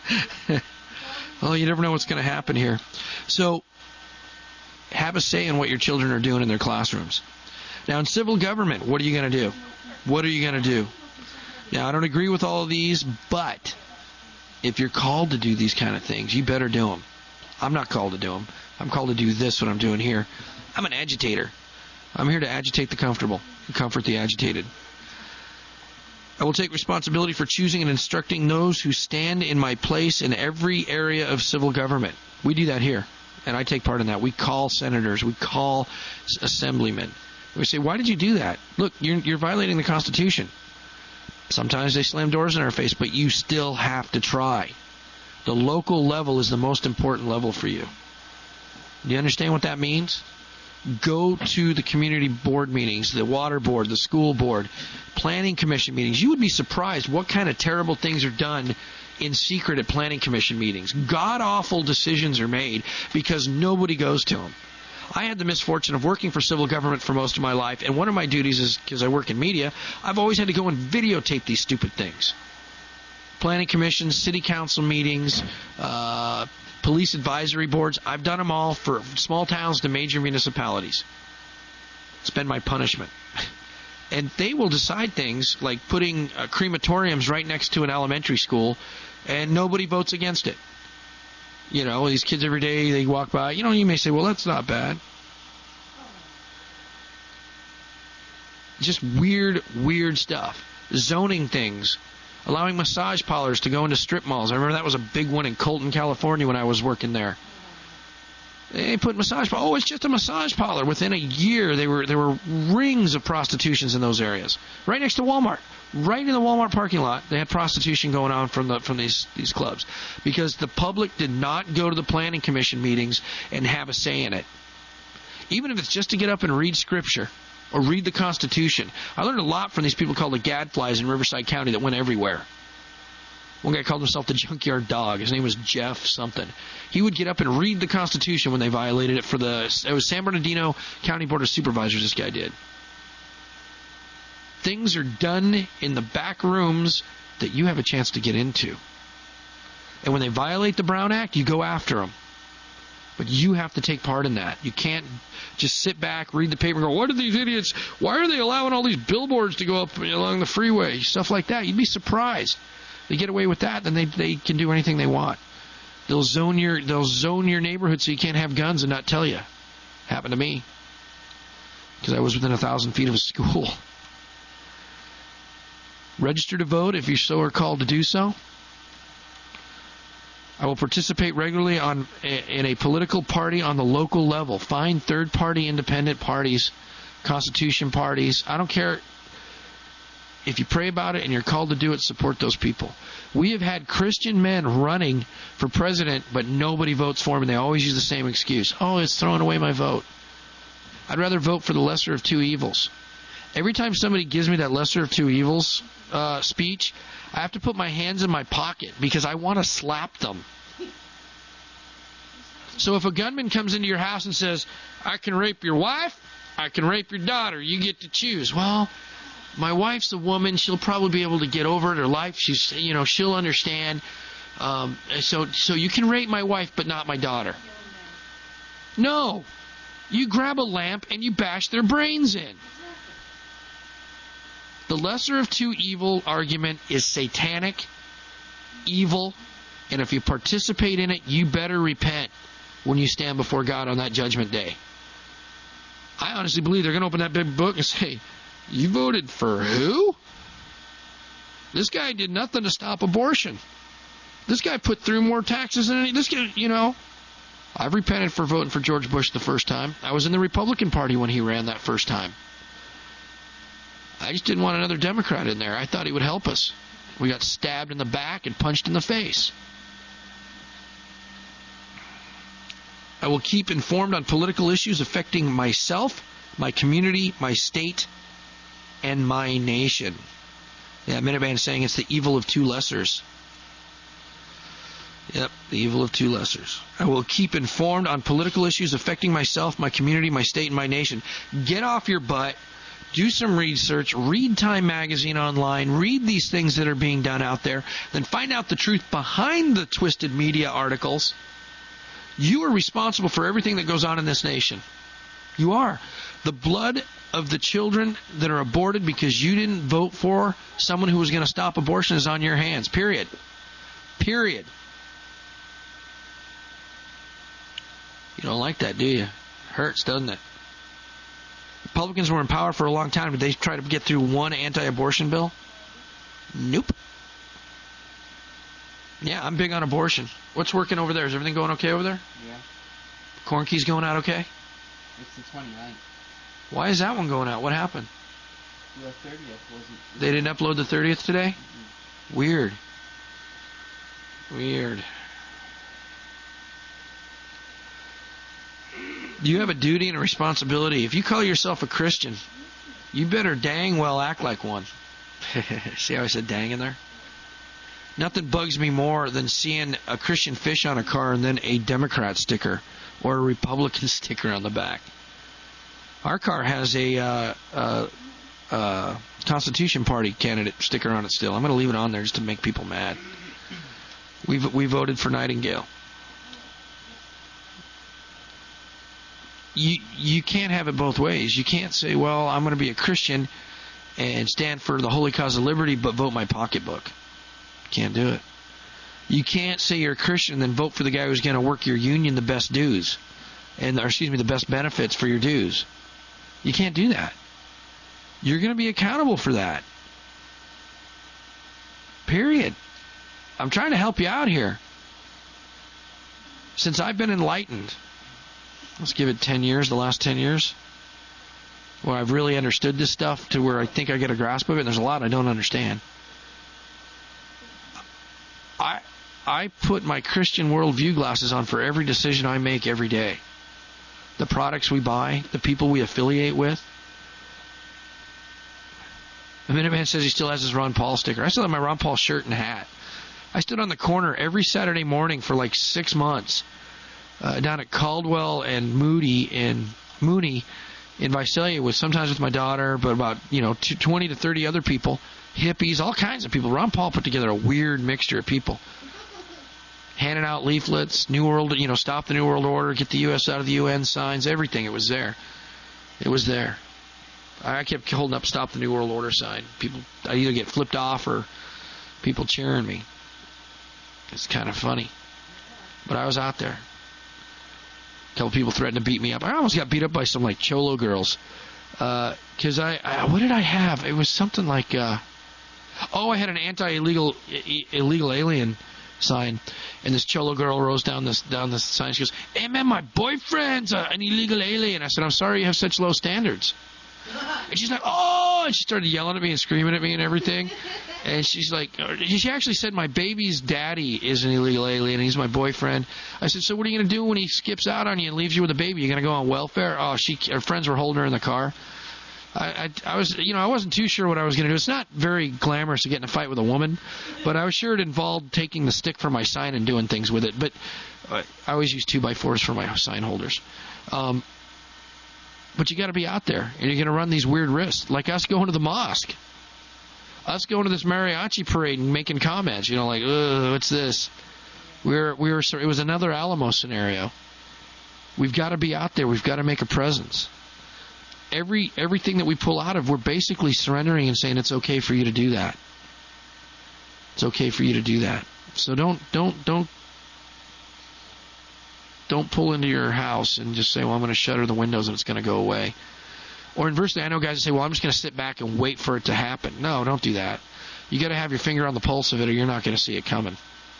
Well, you never know what's going to happen here. So, have a say in what your children are doing in their classrooms. Now, in civil government, what are you going to do? What are you going to do? Now, I don't agree with all of these, but if you're called to do these kind of things, you better do them. I'm not called to do them. I'm called to do this, what I'm doing here. I'm an agitator. I'm here to agitate the comfortable and comfort the agitated. I will take responsibility for choosing and instructing those who stand in my place in every area of civil government. We do that here, and I take part in that. We call senators. We call assemblymen. We say, why did you do that? Look, you're, you're violating the Constitution. Sometimes they slam doors in our face, but you still have to try. The local level is the most important level for you. Do you understand what that means? Go to the community board meetings, the water board, the school board, planning commission meetings. You would be surprised what kind of terrible things are done in secret at planning commission meetings. God-awful decisions are made because nobody goes to them. I had the misfortune of working for civil government for most of my life, and one of my duties is, because I work in media, I've always had to go and videotape these stupid things. Planning commissions, city council meetings, uh, police advisory boards. I've done them all for small towns to major municipalities. It's been my punishment. And they will decide things like putting uh, crematoriums right next to an elementary school, and nobody votes against it. You know, these kids every day, they walk by. You know, you may say, well, that's not bad. Just weird, weird stuff. Zoning things. Allowing massage parlors to go into strip malls. I remember that was a big one in Colton, California when I was working there. They put massage parlor. Oh, it's just a massage parlor. Within a year, they were there were rings of prostitutions in those areas. Right next to Walmart. Right in the Walmart parking lot, they had prostitution going on from the from these these clubs because the public did not go to the planning commission meetings and have a say in it. Even if it's just to get up and read scripture or read the Constitution. I learned a lot from these people called the Gadflies in Riverside County that went everywhere. One guy called himself the Junkyard Dog. His name was Jeff something. He would get up and read the Constitution when they violated it for the it was San Bernardino County Board of Supervisors. This guy did. Things are done in the back rooms that you have a chance to get into. And when they violate the Brown Act, you go after them. But you have to take part in that. You can't just sit back, read the paper, and go, what are these idiots? Why are they allowing all these billboards to go up along the freeway? Stuff like that. You'd be surprised. They get away with that, then they they can do anything they want. They'll zone your they'll zone your neighborhood so you can't have guns and not tell you. Happened to me. Because I was within a thousand feet of a school. Register to vote if you so are called to do so. I will participate regularly on in a political party on the local level. Find third-party independent parties, Constitution parties. I don't care if you pray about it and you're called to do it, support those people. We have had Christian men running for president, but nobody votes for him, and they always use the same excuse. Oh, it's throwing away my vote. I'd rather vote for the lesser of two evils. Every time somebody gives me that lesser of two evils uh, speech, I have to put my hands in my pocket because I want to slap them. So if a gunman comes into your house and says, I can rape your wife, I can rape your daughter, you get to choose. Well, My wife's a woman. She'll probably be able to get over it. Her life, she's, you know, she'll understand. Um, so, so you can rape my wife, but not my daughter. No. You grab a lamp and you bash their brains in. The lesser of two evil argument is satanic, evil, and if you participate in it, you better repent when you stand before God on that judgment day. I honestly believe they're going to open that big book and say, you voted for who? This guy did nothing to stop abortion. This guy put through more taxes than any... This guy, you know... I've repented for voting for George Bush the first time. I was in the Republican Party when he ran that first time. I just didn't want another Democrat in there. I thought he would help us. We got stabbed in the back and punched in the face. I will keep informed on political issues affecting myself, my community, my state, and my nation. Yeah, Minuteman is saying it's the evil of two lessers. Yep, the evil of two lessers. I will keep informed on political issues affecting myself, my community, my state, and my nation. Get off your butt. Do some research. Read Time Magazine online. Read these things that are being done out there. Then find out the truth behind the twisted media articles. You are responsible for everything that goes on in this nation. You are. The blood of the children that are aborted because you didn't vote for someone who was going to stop abortion is on your hands. Period. Period. You don't like that, do you? Hurts, doesn't it? Republicans were in power for a long time. Did they try to get through one anti-abortion bill? Nope. Yeah, I'm big on abortion. What's working over there? Is everything going okay over there? Yeah. Corn Key's going out okay? It's the twenty-ninth. Why is that one going out? What happened? The thirtieth wasn't... They didn't upload the thirtieth today? Mm-hmm. Weird. Weird. You have a duty and a responsibility. If you call yourself a Christian, you better dang well act like one. See how I said dang in there? Nothing bugs me more than seeing a Christian fish on a car and then a Democrat sticker or a Republican sticker on the back. Our car has a uh, uh, uh, Constitution Party candidate sticker on it still. I'm going to leave it on there just to make people mad. We we voted for Nightingale. You you can't have it both ways. You can't say, well, I'm going to be a Christian and stand for the holy cause of liberty, but vote my pocketbook. Can't do it. You can't say you're a Christian and then vote for the guy who's going to work your union the best dues, and or excuse me, the best benefits for your dues. You can't do that. You're going to be accountable for that. Period. I'm trying to help you out here. Since I've been enlightened, let's give it ten years, the last ten years, where I've really understood this stuff to where I think I get a grasp of it, and there's a lot I don't understand. I I put my Christian worldview glasses on for every decision I make every day. The products we buy, the people we affiliate with. The Minuteman says he still has his Ron Paul sticker. I still have my Ron Paul shirt and hat. I stood on the corner every Saturday morning for like six months uh, down at Caldwell and Moody in Mooney in Visalia, with sometimes with my daughter, but about you know twenty to thirty other people, hippies, all kinds of people. Ron Paul put together a weird mixture of people, handing out leaflets, New World, you know, stop the New World Order, get the U S out of the U N signs, everything. It was there. It was there. I kept holding up "Stop the New World Order" sign. People, I either get flipped off or people cheering me. It's kind of funny. But I was out there. A couple people threatened to beat me up. I almost got beat up by some like Cholo girls. Because uh, I, I, what did I have? It was something like, uh, oh, I had an anti-illegal I- illegal alien sign, and this Cholo girl rose down this down this sign. She goes, "Hey man, my boyfriend's uh, an illegal alien." I said, "I'm sorry you have such low standards." And she's like, "Oh!" And she started yelling at me and screaming at me and everything. And she's like, she actually said, "My baby's daddy is an illegal alien. He's my boyfriend." I said, "So what are you going to do when he skips out on you and leaves you with a baby? You're going to go on welfare?" Oh, she, her friends were holding her in the car. I, I, I was, you know, I wasn't too sure what I was going to do. It's not very glamorous to get in a fight with a woman, but I was sure it involved taking the stick for my sign and doing things with it. But I always use two by fours for my sign holders. Um, But you got to be out there, and you're going to run these weird risks, like us going to the mosque, us going to this mariachi parade and making comments. You know, like, ugh, what's this? We were, we were. It was another Alamo scenario. We've got to be out there. We've got to make a presence. Every everything that we pull out of, we're basically surrendering and saying it's okay for you to do that. It's okay for you to do that. So don't don't don't don't pull into your house and just say, well, I'm going to shutter the windows and it's going to go away. Or inversely, I know guys that say, well, I'm just going to sit back and wait for it to happen. No, don't do that. You got to have your finger on the pulse of it, or you're not going to see it coming.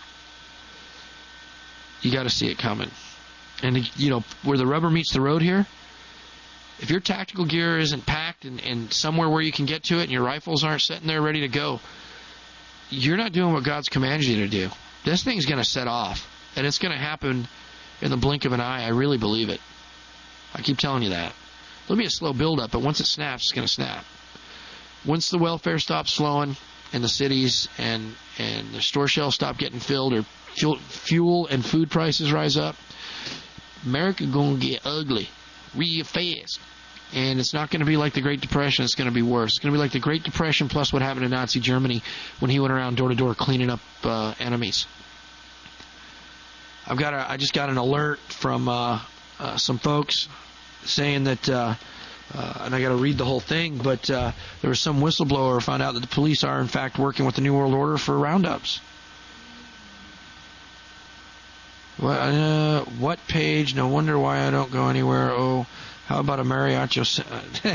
You got to see it coming. And you know where the rubber meets the road here. If your tactical gear isn't packed and, and somewhere where you can get to it, and your rifles aren't sitting there ready to go, you're not doing what God's commanded you to do. This thing's going to set off, and it's going to happen in the blink of an eye. I really believe it. I keep telling you that. There'll be a slow build-up, but once it snaps, it's going to snap. Once the welfare stops flowing in the cities and, and the store shelves stop getting filled, or fuel, fuel and food prices rise up, America going to get ugly real fast. And it's not going to be like the Great Depression. It's going to be worse. It's going to be like the Great Depression plus what happened in Nazi Germany when he went around door to door cleaning up uh, enemies. I've got a, I just got an alert from uh, uh, some folks saying that, uh, uh, and I got to read the whole thing, but uh, there was some whistleblower who found out that the police are in fact working with the New World Order for roundups. What, uh, what page? No wonder why I don't go anywhere. Oh, how about a mariachi?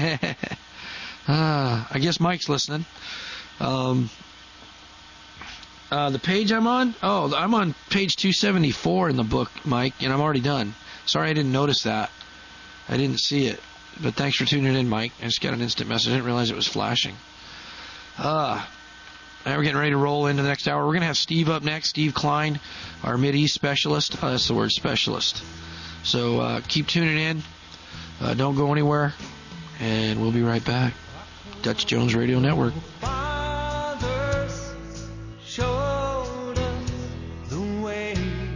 uh, I guess Mike's listening. Um, uh, the page I'm on? Oh, I'm on page two seventy-four in the book, Mike, and I'm already done. Sorry I didn't notice that. I didn't see it. But thanks for tuning in, Mike. I just got an instant message. I didn't realize it was flashing. Uh, now we're getting ready to roll into the next hour. We're going to have Steve up next, Steve Klein, our Mideast specialist. Oh, that's the word, specialist. So uh, keep tuning in. Uh, don't go anywhere, and we'll be right back. Dutch Jones Radio Network. Fathers showed us the way,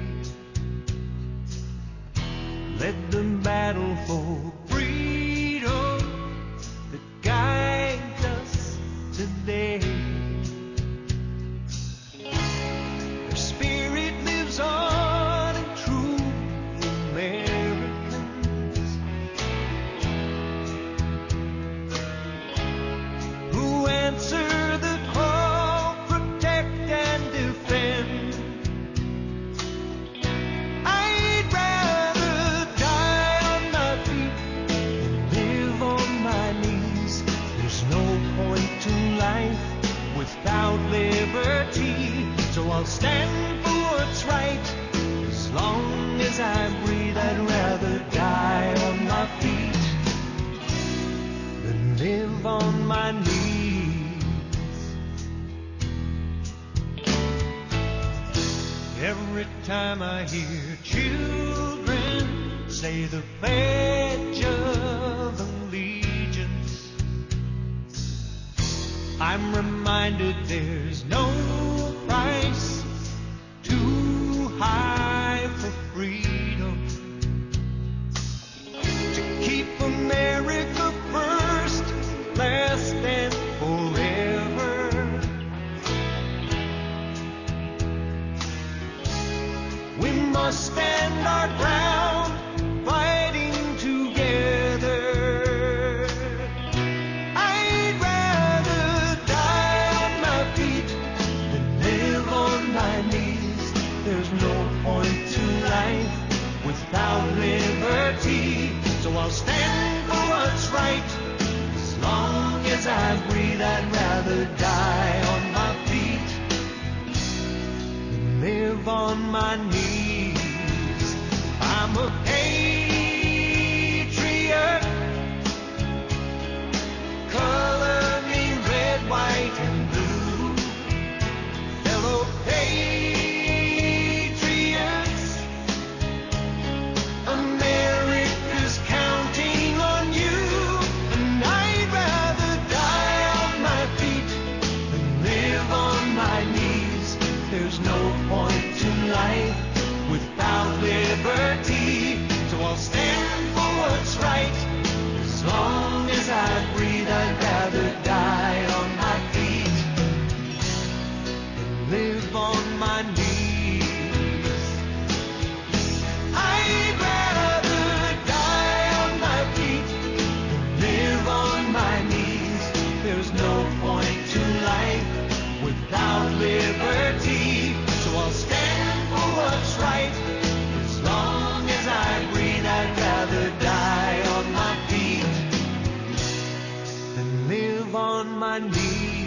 led the battle for freedom that guides us today. Their spirit lives on in true Americans who answer the call, protect and defend. I'd rather die on my feet than live on my knees. There's no point to life without liberty, so I'll stand for what's right. As long as I breathe, I'd rather die on my feet than live on my knees. Every time I hear children say the Pledge of Allegiance, I'm reminded there's no price too high for freedom. To keep America first, last and forever. We must stand our ground, fighting together. I'd rather die on my feet than live on my knees. There's no point to life without liberty, so I'll stand for what's right. As long as I breathe, I'd rather die on my feet than live on my knees. I'm a patriot. Color me red, white, and blue. Fellow patriots, America's counting on you. And I'd rather die on my feet than live on my knees. There's no point to life without liberty, live on my knees. I'd rather die on my feet than live on my knees. There's no point to life without liberty. So I'll stand for what's right. As long as I breathe, I'd rather die on my feet than live on my knees.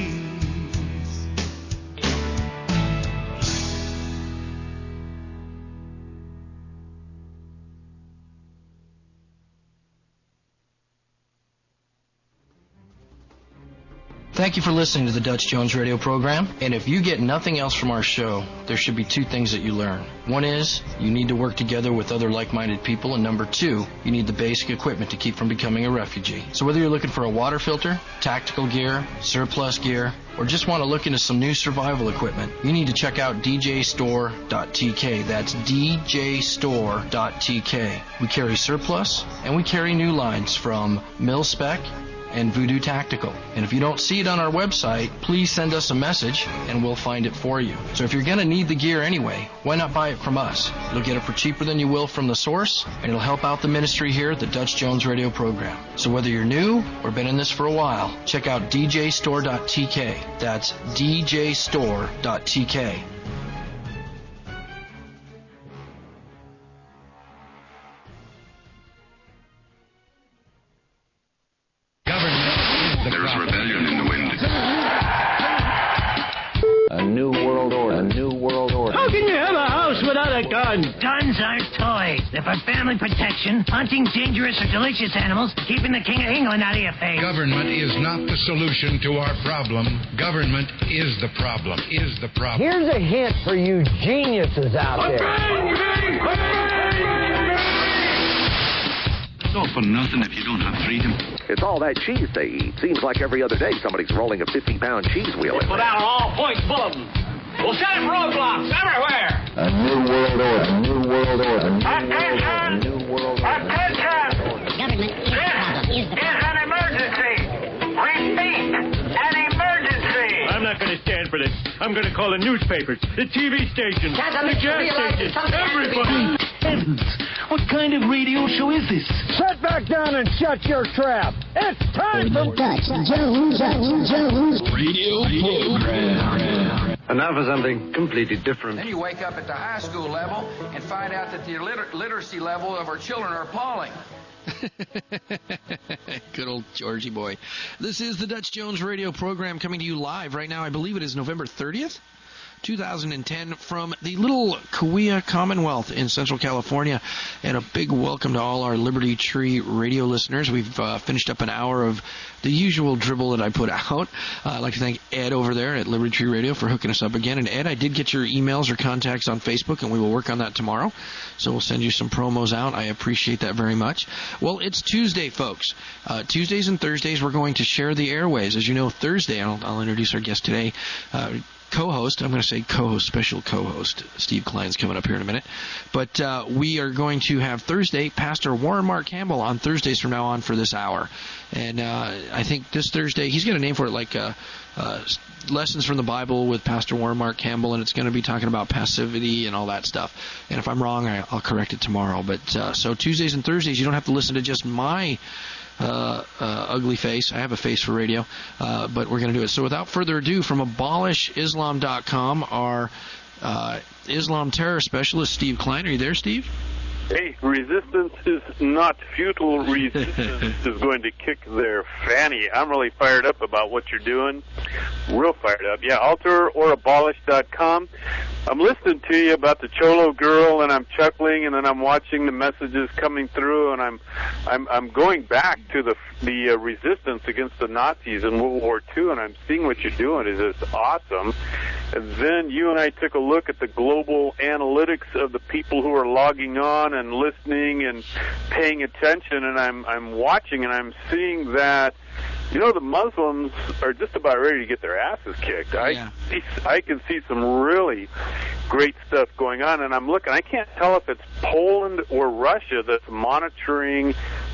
Thank you for listening to the Dutch Jones radio program. And if you get nothing else from our show, there should be two things that you learn. One is you need to work together with other like-minded people. And number two, you need the basic equipment to keep from becoming a refugee. So whether you're looking for a water filter, tactical gear, surplus gear, or just want to look into some new survival equipment, you need to check out d j store dot t k. That's d j store dot t k. We carry surplus and we carry new lines from Mil-Spec and Voodoo Tactical. And if you don't see it on our website, please send us a message and we'll find it for you. So if you're going to need the gear anyway, why not buy it from us? You'll get it for cheaper than you will from the source, and it'll help out the ministry here at the Dutch Jones radio program. So whether you're new or been in this for a while, check out d j store dot t k. That's d j store dot t k. There's rebellion in the wind. A new world order. A new world order. How can you have a house without a gun? Guns aren't toys. They're for family protection, hunting dangerous or delicious animals, keeping the King of England out of your face. Government is not the solution to our problem. Government is the problem. Is the problem. Here's a hint for you geniuses out there. It's all for nothing if you don't have freedom. It's all that cheese they eat. Seems like every other day somebody's rolling a fifty-pound cheese wheel in Put there. out an all-points bulletin. We'll set up roadblocks everywhere. A new world order. A new world order. A new world order. A new world order. Attention! Government is the problem. Is the This is an emergency. Repeat, an emergency. I'm not going to stand for this. I'm going to call the newspapers, the T V stations, the gas stations, everybody. Heavens, what kind of radio show is this? Sit back down and shut your trap. It's time for Dutch Jones, Dutch Jones Radio program. And now for something completely different. Then you wake up at the high school level and find out that the liter- literacy level of our children are appalling. Good old Georgie boy. This is the Dutch Jones radio program coming to you live right now. I believe it is November thirtieth, two thousand ten, from the little Kauai Commonwealth in Central California. And a big welcome to all our Liberty Tree radio listeners. We've uh, finished up an hour of the usual dribble that I put out. Uh, I'd like to thank Ed over there at Liberty Tree Radio for hooking us up again. And Ed, I did get your emails or contacts on Facebook, and we will work on that tomorrow. So we'll send you some promos out. I appreciate that very much. Well, it's Tuesday, folks. Uh, Tuesdays and Thursdays, we're going to share the airways. As you know, Thursday, I'll, I'll introduce our guest today. Uh, co-host, I'm going to say co-host, special co-host, Steve Klein's coming up here in a minute. But uh, we are going to have Thursday, Pastor Warren Mark Campbell on Thursdays from now on for this hour. And uh, I think this Thursday, he's got a name for it, like uh, uh, Lessons from the Bible with Pastor Warren Mark Campbell, and it's going to be talking about passivity and all that stuff. And if I'm wrong, I, I'll correct it tomorrow. But uh, so Tuesdays and Thursdays, you don't have to listen to just my Uh, uh, ugly face. I have a face for radio, uh, but we're going to do it. So without further ado, from abolish islam dot com, our uh, Islam terror specialist, Steve Klein. Are you there, Steve? Hey, resistance is not futile. Resistance is going to kick their fanny. I'm really fired up about what you're doing. Real fired up. Yeah, alter or abolish dot com. I'm listening to you about the Cholo girl, and I'm chuckling, and then I'm watching the messages coming through, and I'm I'm I'm going back to the the uh, resistance against the Nazis in World War Two, and I'm seeing what you're doing is just awesome. And then you and I took a look at the global analytics of the people who are logging on and listening and paying attention, and I'm I'm watching, and I'm seeing that, you know, the Muslims are just about ready to get their asses kicked. I Yeah. see, I can see some really great stuff going on, and I'm looking. I can't tell if it's Poland or Russia that's monitoring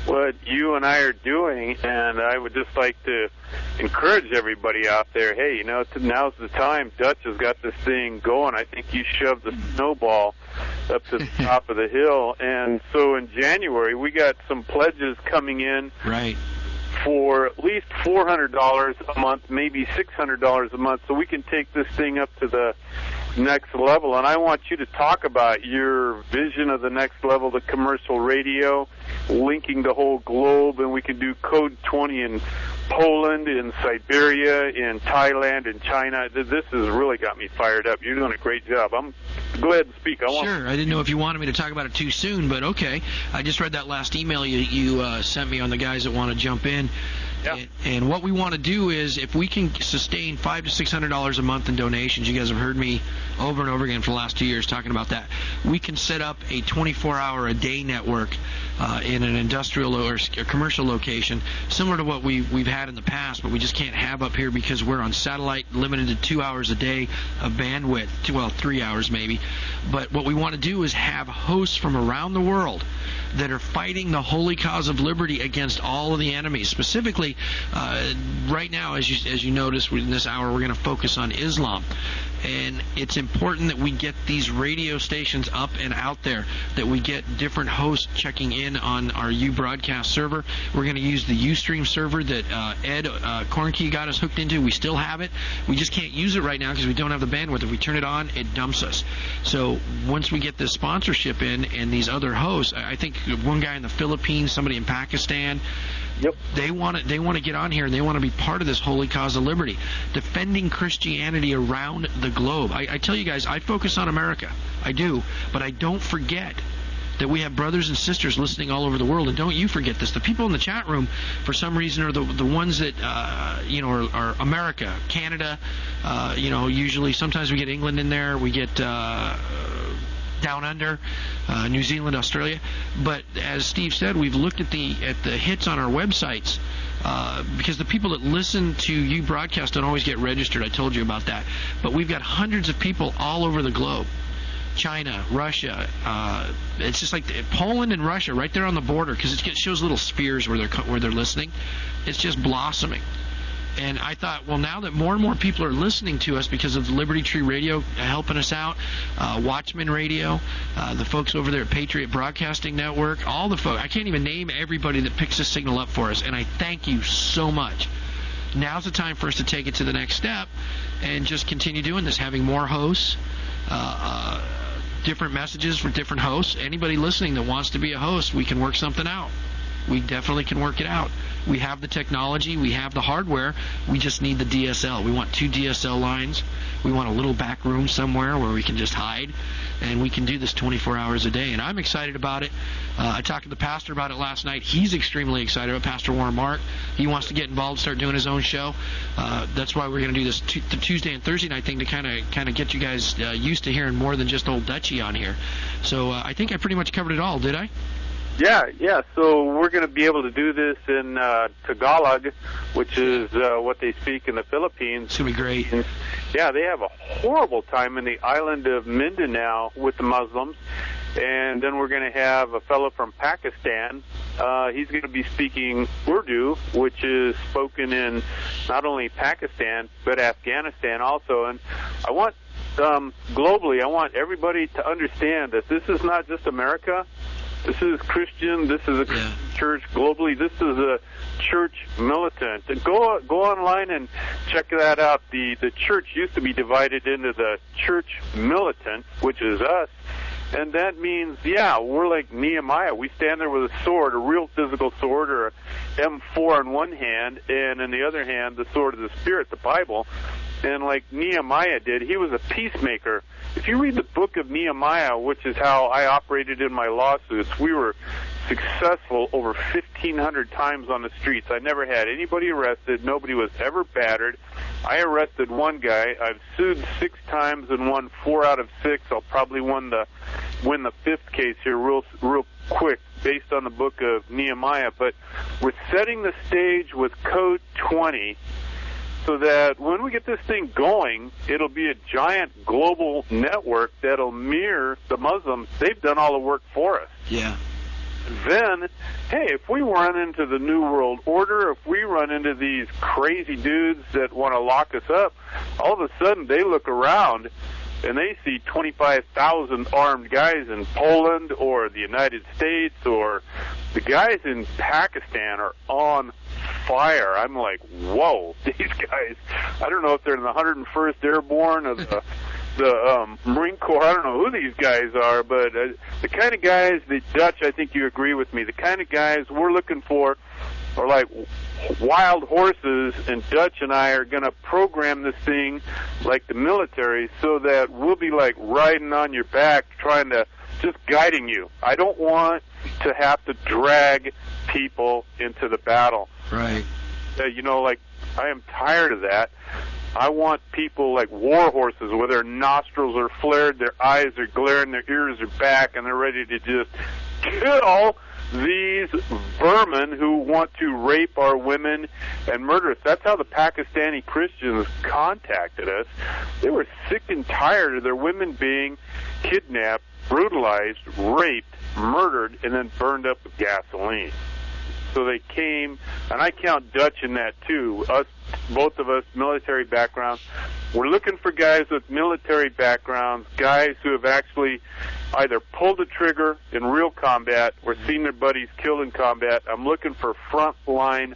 what you and I are doing, and I would just like to encourage everybody out there, hey, you know, now's the time. Dutch has got this thing going. I think you shoved the snowball up to the top of the hill. And so in January, we got some pledges coming in. Right. For at least four hundred dollars a month, maybe six hundred dollars a month, so we can take this thing up to the next level. And I want you to talk about your vision of the next level, the commercial radio, linking the whole globe, and we can do Code twenty in Poland, in Siberia, in Thailand, in China. This has really got me fired up. You're doing a great job. I'm Go ahead and speak. I want Sure. I didn't know if you wanted me to talk about it too soon, but okay. I just read that last email you, you uh, sent me on the guys that want to jump in. Yeah. And, and what we want to do is, if we can sustain five to six hundred dollars a month in donations, you guys have heard me over and over again for the last two years talking about that. We can set up a twenty-four hour a day network uh, in an industrial or a commercial location, similar to what we we've had in the past, but we just can't have up here because we're on satellite, limited to two hours a day of bandwidth. Two, well, three hours maybe. But what we want to do is have hosts from around the world that are fighting the holy cause of liberty against all of the enemies. Specifically, uh, right now, as you as you notice, in this hour, we're going to focus on Islam. And it's important that we get these radio stations up and out there, that we get different hosts checking in on our U-Broadcast server. We're going to use the Ustream server that uh, Ed uh, Cornkey got us hooked into. We still have it. We just can't use it right now because we don't have the bandwidth. If we turn it on, it dumps us. So once we get this sponsorship in and these other hosts, I think one guy in the Philippines, somebody in Pakistan, Yep. They want to they want to get on here and they want to be part of this holy cause of liberty, defending Christianity around the globe. I, I tell you guys, I focus on America. I do, but I don't forget that we have brothers and sisters listening all over the world. And don't you forget this. The people in the chat room, for some reason, are the the ones that uh, you know are, are America, Canada. Uh, you know, usually sometimes we get England in there. We get. Uh, Down under, uh, New Zealand, Australia. But as Steve said, we've looked at the at the hits on our websites uh, because the people that listen to you broadcast don't always get registered. I told you about that. But we've got hundreds of people all over the globe. China, Russia. Uh, it's just like Poland and Russia right there on the border, because it shows little spheres where they're where they're listening. It's just blossoming. And I thought, well, now that more and more people are listening to us because of the Liberty Tree Radio helping us out, uh, Watchman Radio, uh, the folks over there at Patriot Broadcasting Network, all the folks, I can't even name everybody that picks this signal up for us, and I thank you so much. Now's the time for us to take it to the next step and just continue doing this, having more hosts, uh, uh, different messages for different hosts. Anybody listening that wants to be a host, we can work something out. We definitely can work it out. We have the technology. We have the hardware. We just need the D S L. We want two D S L lines. We want a little back room somewhere where we can just hide. And we can do this twenty-four hours a day. And I'm excited about it. Uh, I talked to the pastor about it last night. He's extremely excited about it, Pastor Warren Mark. He wants to get involved, start doing his own show. Uh, that's why we're going to do this t- the Tuesday and Thursday night thing to kind of kind of get you guys uh, used to hearing more than just old Dutchie on here. So uh, I think I pretty much covered it all, did I? Yeah, yeah. So we're going to be able to do this in uh, Tagalog, which is uh, what they speak in the Philippines. It's going to be great. And, yeah, they have a horrible time in the island of Mindanao with the Muslims. And then we're going to have a fellow from Pakistan. Uh, he's going to be speaking Urdu, which is spoken in not only Pakistan, but Afghanistan also. And I want, um, globally, I want everybody to understand that this is not just America. This is Christian. This is a Christian yeah. church globally. This is a church militant. And go go online and check that out. The the church used to be divided into the church militant, which is us, and that means, yeah, we're like Nehemiah. We stand there with a sword, a real physical sword, or a M four in one hand, and in the other hand, the sword of the Spirit, the Bible. And like Nehemiah did, he was a peacemaker. If you read the book of Nehemiah, which is how I operated in my lawsuits, we were successful over fifteen hundred times on the streets. I never had anybody arrested. Nobody was ever battered. I arrested one guy. I've sued six times and won four out of six. I'll probably win the win the fifth case here real real quick based on the book of Nehemiah. But we're setting the stage with Code twenty. So that when we get this thing going, it'll be a giant global network that'll mirror the Muslims. They've done all the work for us. Yeah. then, hey, if we run into the New World Order, if we run into these crazy dudes that want to lock us up, all of a sudden they look around and they see twenty-five thousand armed guys in Poland or the United States, or the guys in Pakistan are on fire. I'm like, whoa, these guys, I don't know if they're in the one hundred first Airborne or the, the um, Marine Corps. I don't know who these guys are, but uh, the kind of guys, the Dutch, I think you agree with me, the kind of guys we're looking for are like wild horses, and Dutch and I are going to program this thing like the military so that we'll be like riding on your back trying to, just guiding you. I don't want to have to drag people into the battle. Right. Uh, you know, like, I am tired of that. I want people like war horses where their nostrils are flared, their eyes are glaring, their ears are back, and they're ready to just kill these vermin who want to rape our women and murder us. That's how the Pakistani Christians contacted us. They were sick and tired of their women being kidnapped, brutalized, raped, murdered, and then burned up with gasoline. So they came, and I count Dutch in that too. Us, both of us, military backgrounds. We're looking for guys with military backgrounds, guys who have actually either pulled the trigger in real combat or seen their buddies killed in combat. I'm looking for front-line,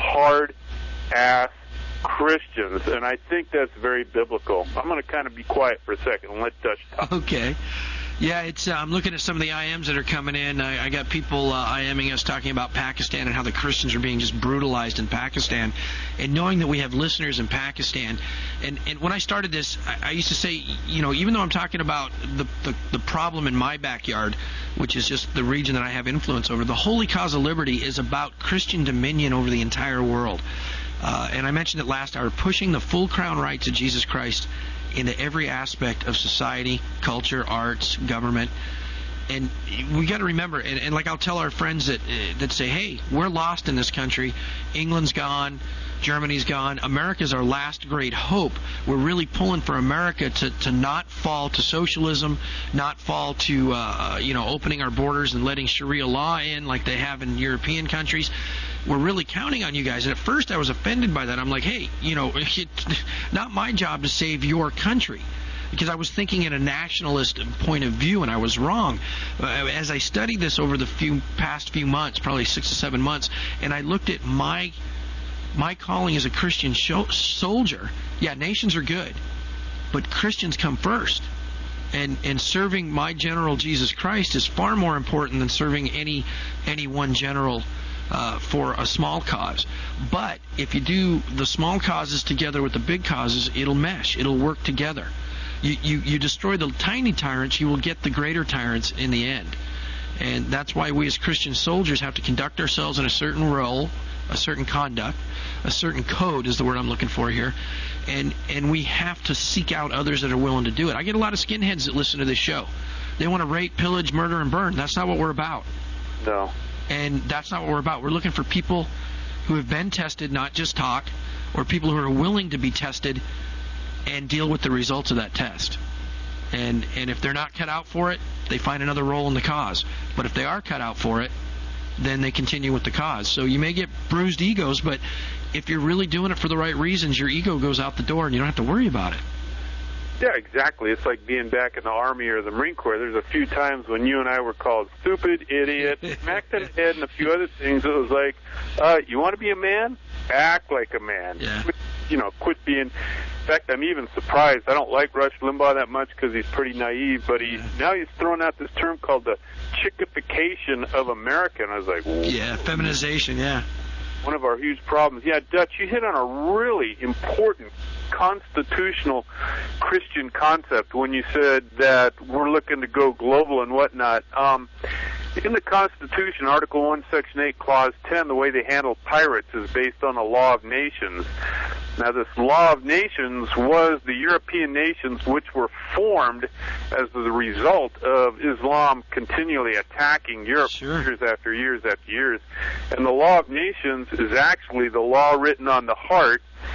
hard-ass Christians, and I think that's very biblical. I'm going to kind of be quiet for a second and let Dutch talk. Okay. Yeah, it's. Uh, I'm looking at some of the I Ms that are coming in. I, I got people uh, IMing us talking about Pakistan and how the Christians are being just brutalized in Pakistan. And knowing that we have listeners in Pakistan, and, and when I started this, I, I used to say, you know, even though I'm talking about the, the the problem in my backyard, which is just the region that I have influence over, the Holy Cause of Liberty is about Christian dominion over the entire world. Uh, and I mentioned it last hour, pushing the full crown rights of Jesus Christ into every aspect of society, culture, arts, government. And we got to remember, and, and like I'll tell our friends that uh, that say, hey, we're lost in this country. England's gone. Germany's gone. America's our last great hope. We're really pulling for America to, to not fall to socialism, not fall to, uh, you know, opening our borders and letting Sharia law in like they have in European countries. We're really counting on you guys. And at first I was offended by that. I'm like, hey, you know, it's not my job to save your country. Because I was thinking in a nationalist point of view, and I was wrong. As I studied this over the few past few months, probably six to seven months, and I looked at my my calling as a Christian show, soldier, yeah, nations are good, but Christians come first. And and serving my general Jesus Christ is far more important than serving any any one general uh, for a small cause. But if you do the small causes together with the big causes, it'll mesh. It'll work together. You, you, you destroy the tiny tyrants, you will get the greater tyrants in the end. And that's why we as Christian soldiers have to conduct ourselves in a certain role, a certain conduct, a certain code is the word I'm looking for here. And and we have to seek out others that are willing to do it. I get a lot of skinheads that listen to this show. They want to rape, pillage, murder, and burn. That's not what we're about. No. And that's not what we're about. We're looking for people who have been tested, not just talk, or people who are willing to be tested and deal with the results of that test. And and if they're not cut out for it, they find another role in the cause. But if they are cut out for it, then they continue with the cause. So you may get bruised egos, but if you're really doing it for the right reasons, your ego goes out the door and you don't have to worry about it. Yeah, exactly. It's like being back in the Army or the Marine Corps. There's a few times when you and I were called stupid, idiot, smacked in the head, and a few other things. It was like, uh, you want to be a man? Act like a man. Yeah. Quit, you know, quit being... In fact, I'm even surprised. I don't like Rush Limbaugh that much because he's pretty naive, but he now he's throwing out this term called the chickification of America, and I was like, whoa. Yeah, feminization, yeah. One of our huge problems. Yeah, Dutch, you hit on a really important constitutional Christian concept when you said that we're looking to go global and whatnot. Um, in the Constitution, Article one, Section eight, Clause ten, the way they handle pirates is based on the law of nations. Now, this law of nations was the European nations which were formed as the result of Islam continually attacking Europe sure. years after years after years. And the law of nations is actually the law written on the heart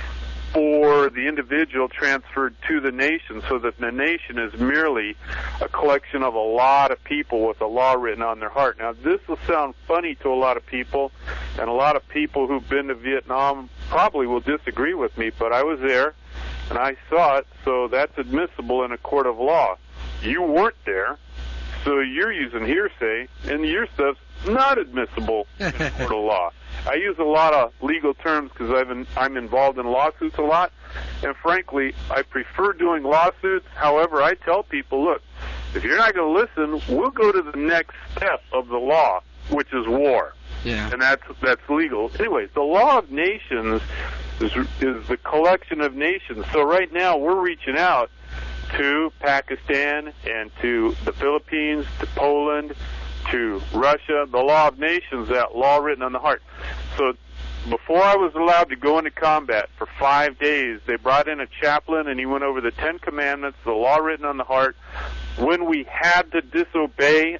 for the individual transferred to the nation, so that the nation is merely a collection of a lot of people with a law written on their heart. Now, this will sound funny to a lot of people, and a lot of people who've been to Vietnam probably will disagree with me, but I was there, and I saw it, so that's admissible in a court of law. You weren't there, so you're using hearsay, and your stuff's not admissible in a court of law. I use a lot of legal terms because I've been, I'm involved in lawsuits a lot, and frankly, I prefer doing lawsuits. However, I tell people, look, if you're not going to listen, we'll go to the next step of the law, which is war. Yeah. And that's that's legal. Anyways, the law of nations is, is the collection of nations. So right now, we're reaching out to Pakistan and to the Philippines, to Poland, to Russia. The law of nations, that law written on the heart. So before I was allowed to go into combat for five days, they brought in a chaplain, and he went over the Ten Commandments, the law written on the heart. When we had to disobey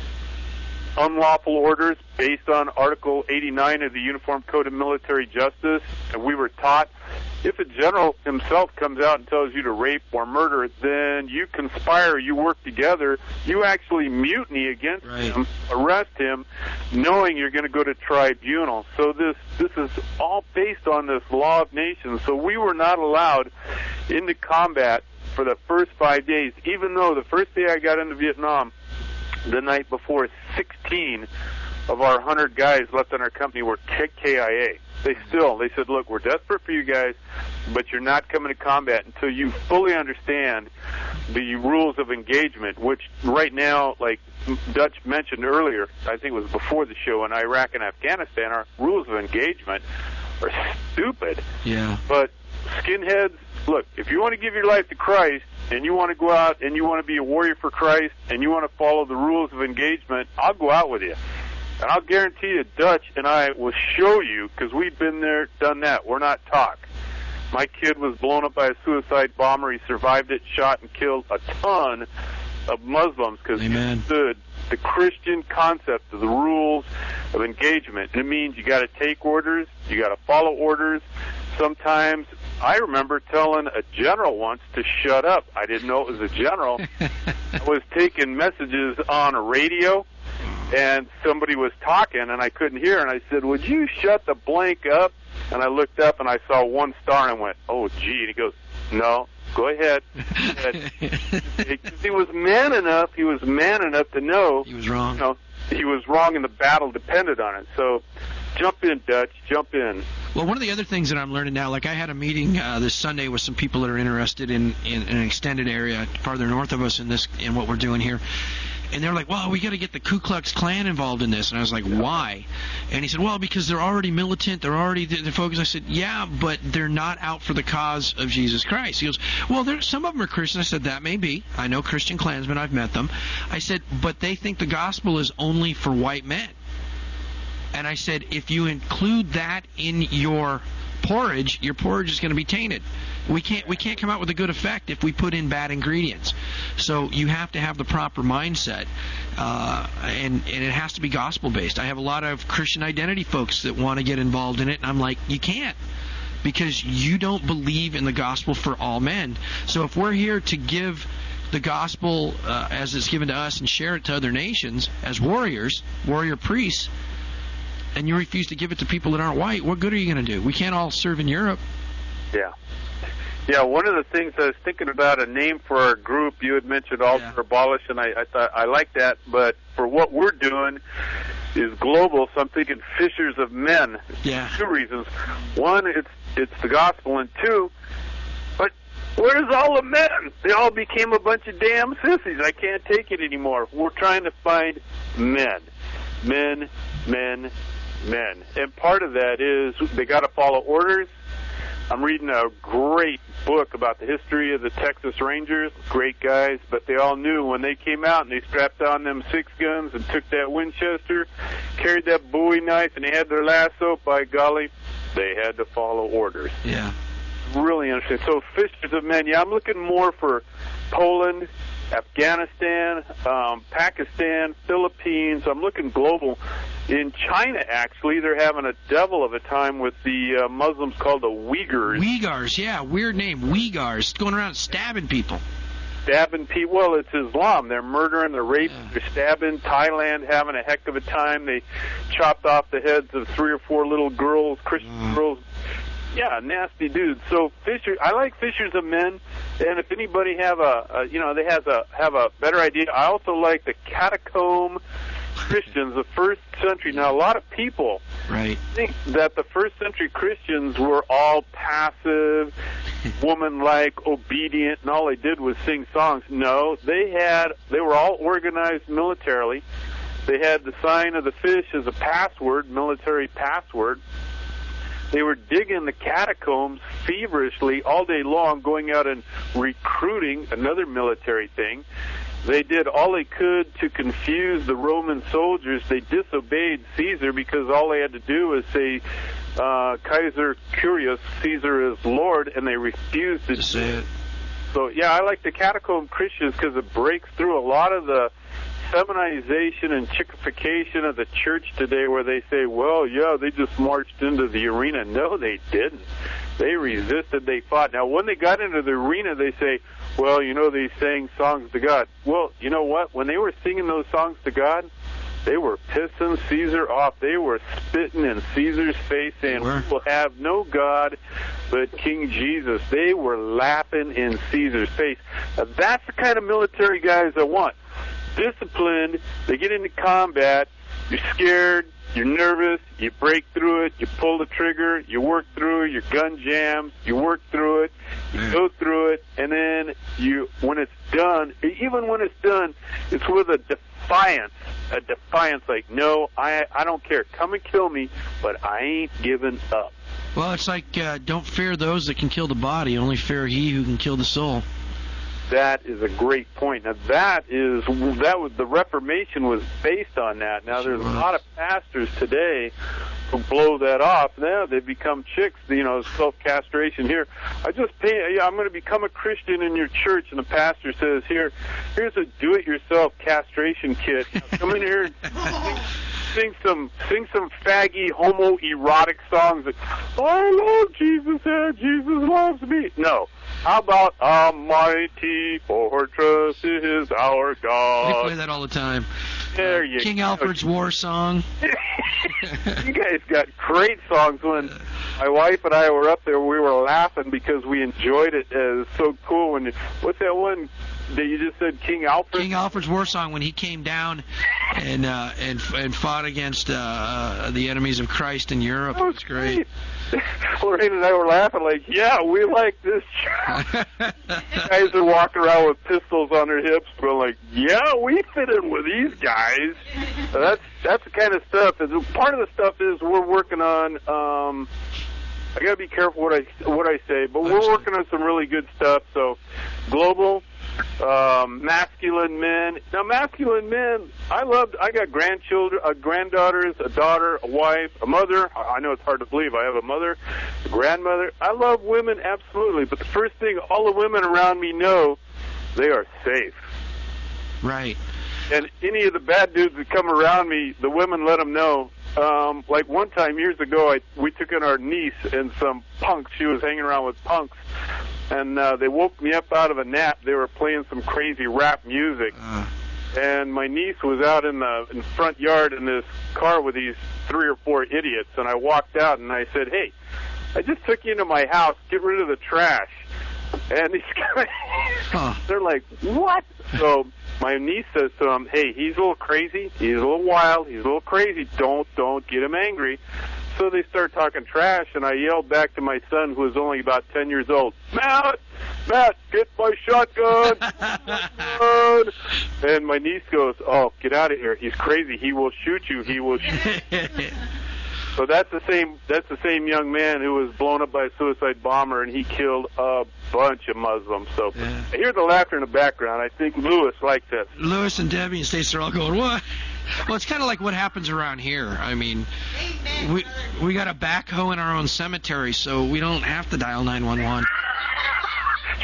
unlawful orders based on Article eighty-nine of the Uniform Code of Military Justice, and we were taught, if a general himself comes out and tells you to rape or murder, then you conspire, you work together, you actually mutiny against right. him, arrest him, knowing you're going to go to tribunal. So this this is all based on this law of nations. So we were not allowed into combat for the first five days, even though the first day I got into Vietnam, the night before, sixteen of our one hundred guys left in our company were K I A. They still, they said, look, we're desperate for you guys, but you're not coming to combat until you fully understand the rules of engagement, which right now, like Dutch mentioned earlier, I think it was before the show, in Iraq and Afghanistan, our rules of engagement are stupid. Yeah. But skinheads, look, if you want to give your life to Christ, and you want to go out and you want to be a warrior for Christ, and you want to follow the rules of engagement, I'll go out with you. And I'll guarantee you, Dutch and I will show you, because we've been there, done that. We're not talk. My kid was blown up by a suicide bomber. He survived it, shot and killed a ton of Muslims because he understood the Christian concept of the rules of engagement. And it means you got to take orders, you got to follow orders. Sometimes, I remember telling a general once to shut up. I didn't know it was a general. I was taking messages on a radio, and somebody was talking, and I couldn't hear, and I said, would you shut the blank up? And I looked up, and I saw one star, and I went, oh, gee. And he goes, no, go ahead. Go ahead. He was man enough, he was man enough to know. He was wrong. You know, he was wrong, and the battle depended on it. So jump in, Dutch, jump in. Well, one of the other things that I'm learning now, like I had a meeting uh, this Sunday with some people that are interested in, in, in an extended area farther north of us in this in what we're doing here. And they're like, well, we got to get the Ku Klux Klan involved in this. And I was like, why? And he said, well, because they're already militant. They're already they're focused. I said, yeah, but they're not out for the cause of Jesus Christ. He goes, well, there, some of them are Christian. I said, that may be. I know Christian Klansmen. I've met them. I said, but they think the gospel is only for white men. And I said, if you include that in your porridge, your porridge is going to be tainted. We can't we can't come out with a good effect if we put in bad ingredients. So you have to have the proper mindset, uh, and, and it has to be gospel-based. I have a lot of Christian identity folks that want to get involved in it, and I'm like, you can't, because you don't believe in the gospel for all men. So if we're here to give the gospel uh, as it's given to us and share it to other nations as warriors, warrior priests, and you refuse to give it to people that aren't white, what good are you going to do? We can't all serve in Europe. Yeah. Yeah, one of the things I was thinking about, a name for our group, you had mentioned Altar yeah. Abolish, and I, I thought I like that, but for what we're doing is global, so I'm thinking Fishers of Men. Yeah. Two reasons. One, it's it's the gospel, and two, but where's all the men? They all became a bunch of damn sissies. I can't take it anymore. We're trying to find men. Men, men, men. And part of that is they got to follow orders. I'm reading a great book about the history of the Texas Rangers. Great guys, but they all knew when they came out and they strapped on them six guns and took that Winchester, carried that Bowie knife, and they had their lasso, by golly, they had to follow orders. Yeah. Really interesting. So Fishers of Men, yeah, I'm looking more for Poland, Afghanistan, um, Pakistan, Philippines. I'm looking global. In China, actually, they're having a devil of a time with the uh, Muslims called the Uyghurs. Uyghurs, yeah, weird name, Uyghurs, going around stabbing people. Stabbing people. Well, it's Islam. They're murdering, they're raping, yeah. they're stabbing. Thailand having a heck of a time. They chopped off the heads of three or four little girls, Christian uh. girls. Yeah, nasty dudes. So Fisher, I like Fishers of Men, and if anybody have a, a you know, they has a have a better idea. I also like the Catacomb Christians, the first century. Now, a lot of people right. think that the first century Christians were all passive, woman-like, obedient, and all they did was sing songs. No, they had they were all organized militarily. They had the sign of the fish as a password, military password. They were digging the catacombs feverishly all day long, going out and recruiting, another military thing. They did all they could to confuse the Roman soldiers. They disobeyed Caesar because all they had to do was say, uh, Kaiser Curious, Caesar is Lord, and they refused to do it. So, yeah, I like the catacomb Christians because it breaks through a lot of the feminization and chickification of the church today where they say, well, yeah, they just marched into the arena. No, they didn't. They resisted, they fought. Now, when they got into the arena, they say, well, you know, they sang songs to God. Well, you know what? When they were singing those songs to God, they were pissing Caesar off. They were spitting in Caesar's face saying, we will have no God but King Jesus. They were laughing in Caesar's face. Now, that's the kind of military guys I want. Disciplined, they get into combat, you're scared, you're nervous, you break through it, you pull the trigger, you work through it, your gun jams, you work through it, you mm. go through it, and then you, when it's done, even when it's done, it's with a defiance, a defiance like, no, I I don't care, come and kill me, but I ain't giving up. Well, it's like, uh, don't fear those that can kill the body, only fear he who can kill the soul. That is a great point. Now, that is that was the Reformation was based on that. Now, there's a lot of pastors today who blow that off. Now they become chicks. You know, self-castration. Here, I just pay. Yeah, I'm going to become a Christian in your church, and the pastor says, "Here, here's a do-it-yourself castration kit. Now, come in here." And sing, Sing some, sing some faggy, homoerotic songs that, I love Jesus and Jesus loves me. No. How about a mighty fortress is our God? They play that all the time. There uh, you King go. Alfred's War Song. You guys got great songs. When my wife and I were up there, we were laughing because we enjoyed it. It was so cool. When what's that one that you just said, King Alfred? King Alfred's War Song, when he came down and uh, and and fought against uh, uh, the enemies of Christ in Europe. That was great. great. Lorraine and I were laughing like, yeah, we like this church. Guys are walking around with pistols on their hips. We're like, yeah, we fit in with these guys. So that's that's the kind of stuff. Is part of the stuff is we're working on. Um, I got to be careful what I what I say, but we're working on some really good stuff. So, global. Um, masculine men. Now, masculine men, I loved, I got grandchildren, uh, granddaughters, a daughter, a wife, a mother. I know it's hard to believe. I have a mother, a grandmother. I love women, absolutely. But the first thing all the women around me know, they are safe. Right. And any of the bad dudes that come around me, the women let them know. Um, like one time years ago, I, we took in our niece and some punks. She was hanging around with punks. And uh, they woke me up out of a nap. They were playing some crazy rap music. Uh. And my niece was out in the, in the front yard in this car with these three or four idiots. And I walked out and I said, hey, I just took you into my house. Get rid of the trash. And these guys, huh. they're like, what? So my niece says to him, hey, he's a little crazy. He's a little wild. He's a little crazy. Don't, don't get him angry. So they start talking trash, and I yelled back to my son, who was only about ten years old, Matt, Matt, get my shotgun. shotgun. And my niece goes, oh, get out of here. He's crazy. He will shoot you. He will shoot you. So that's the same that's the same young man who was blown up by a suicide bomber, and he killed a bunch of Muslims. So yeah. I hear the laughter in the background. I think Lewis likes this. Lewis and Debbie and Stacy are all going, what? Well, it's kind of like what happens around here. I mean, we we got a backhoe in our own cemetery, so we don't have to dial nine one one.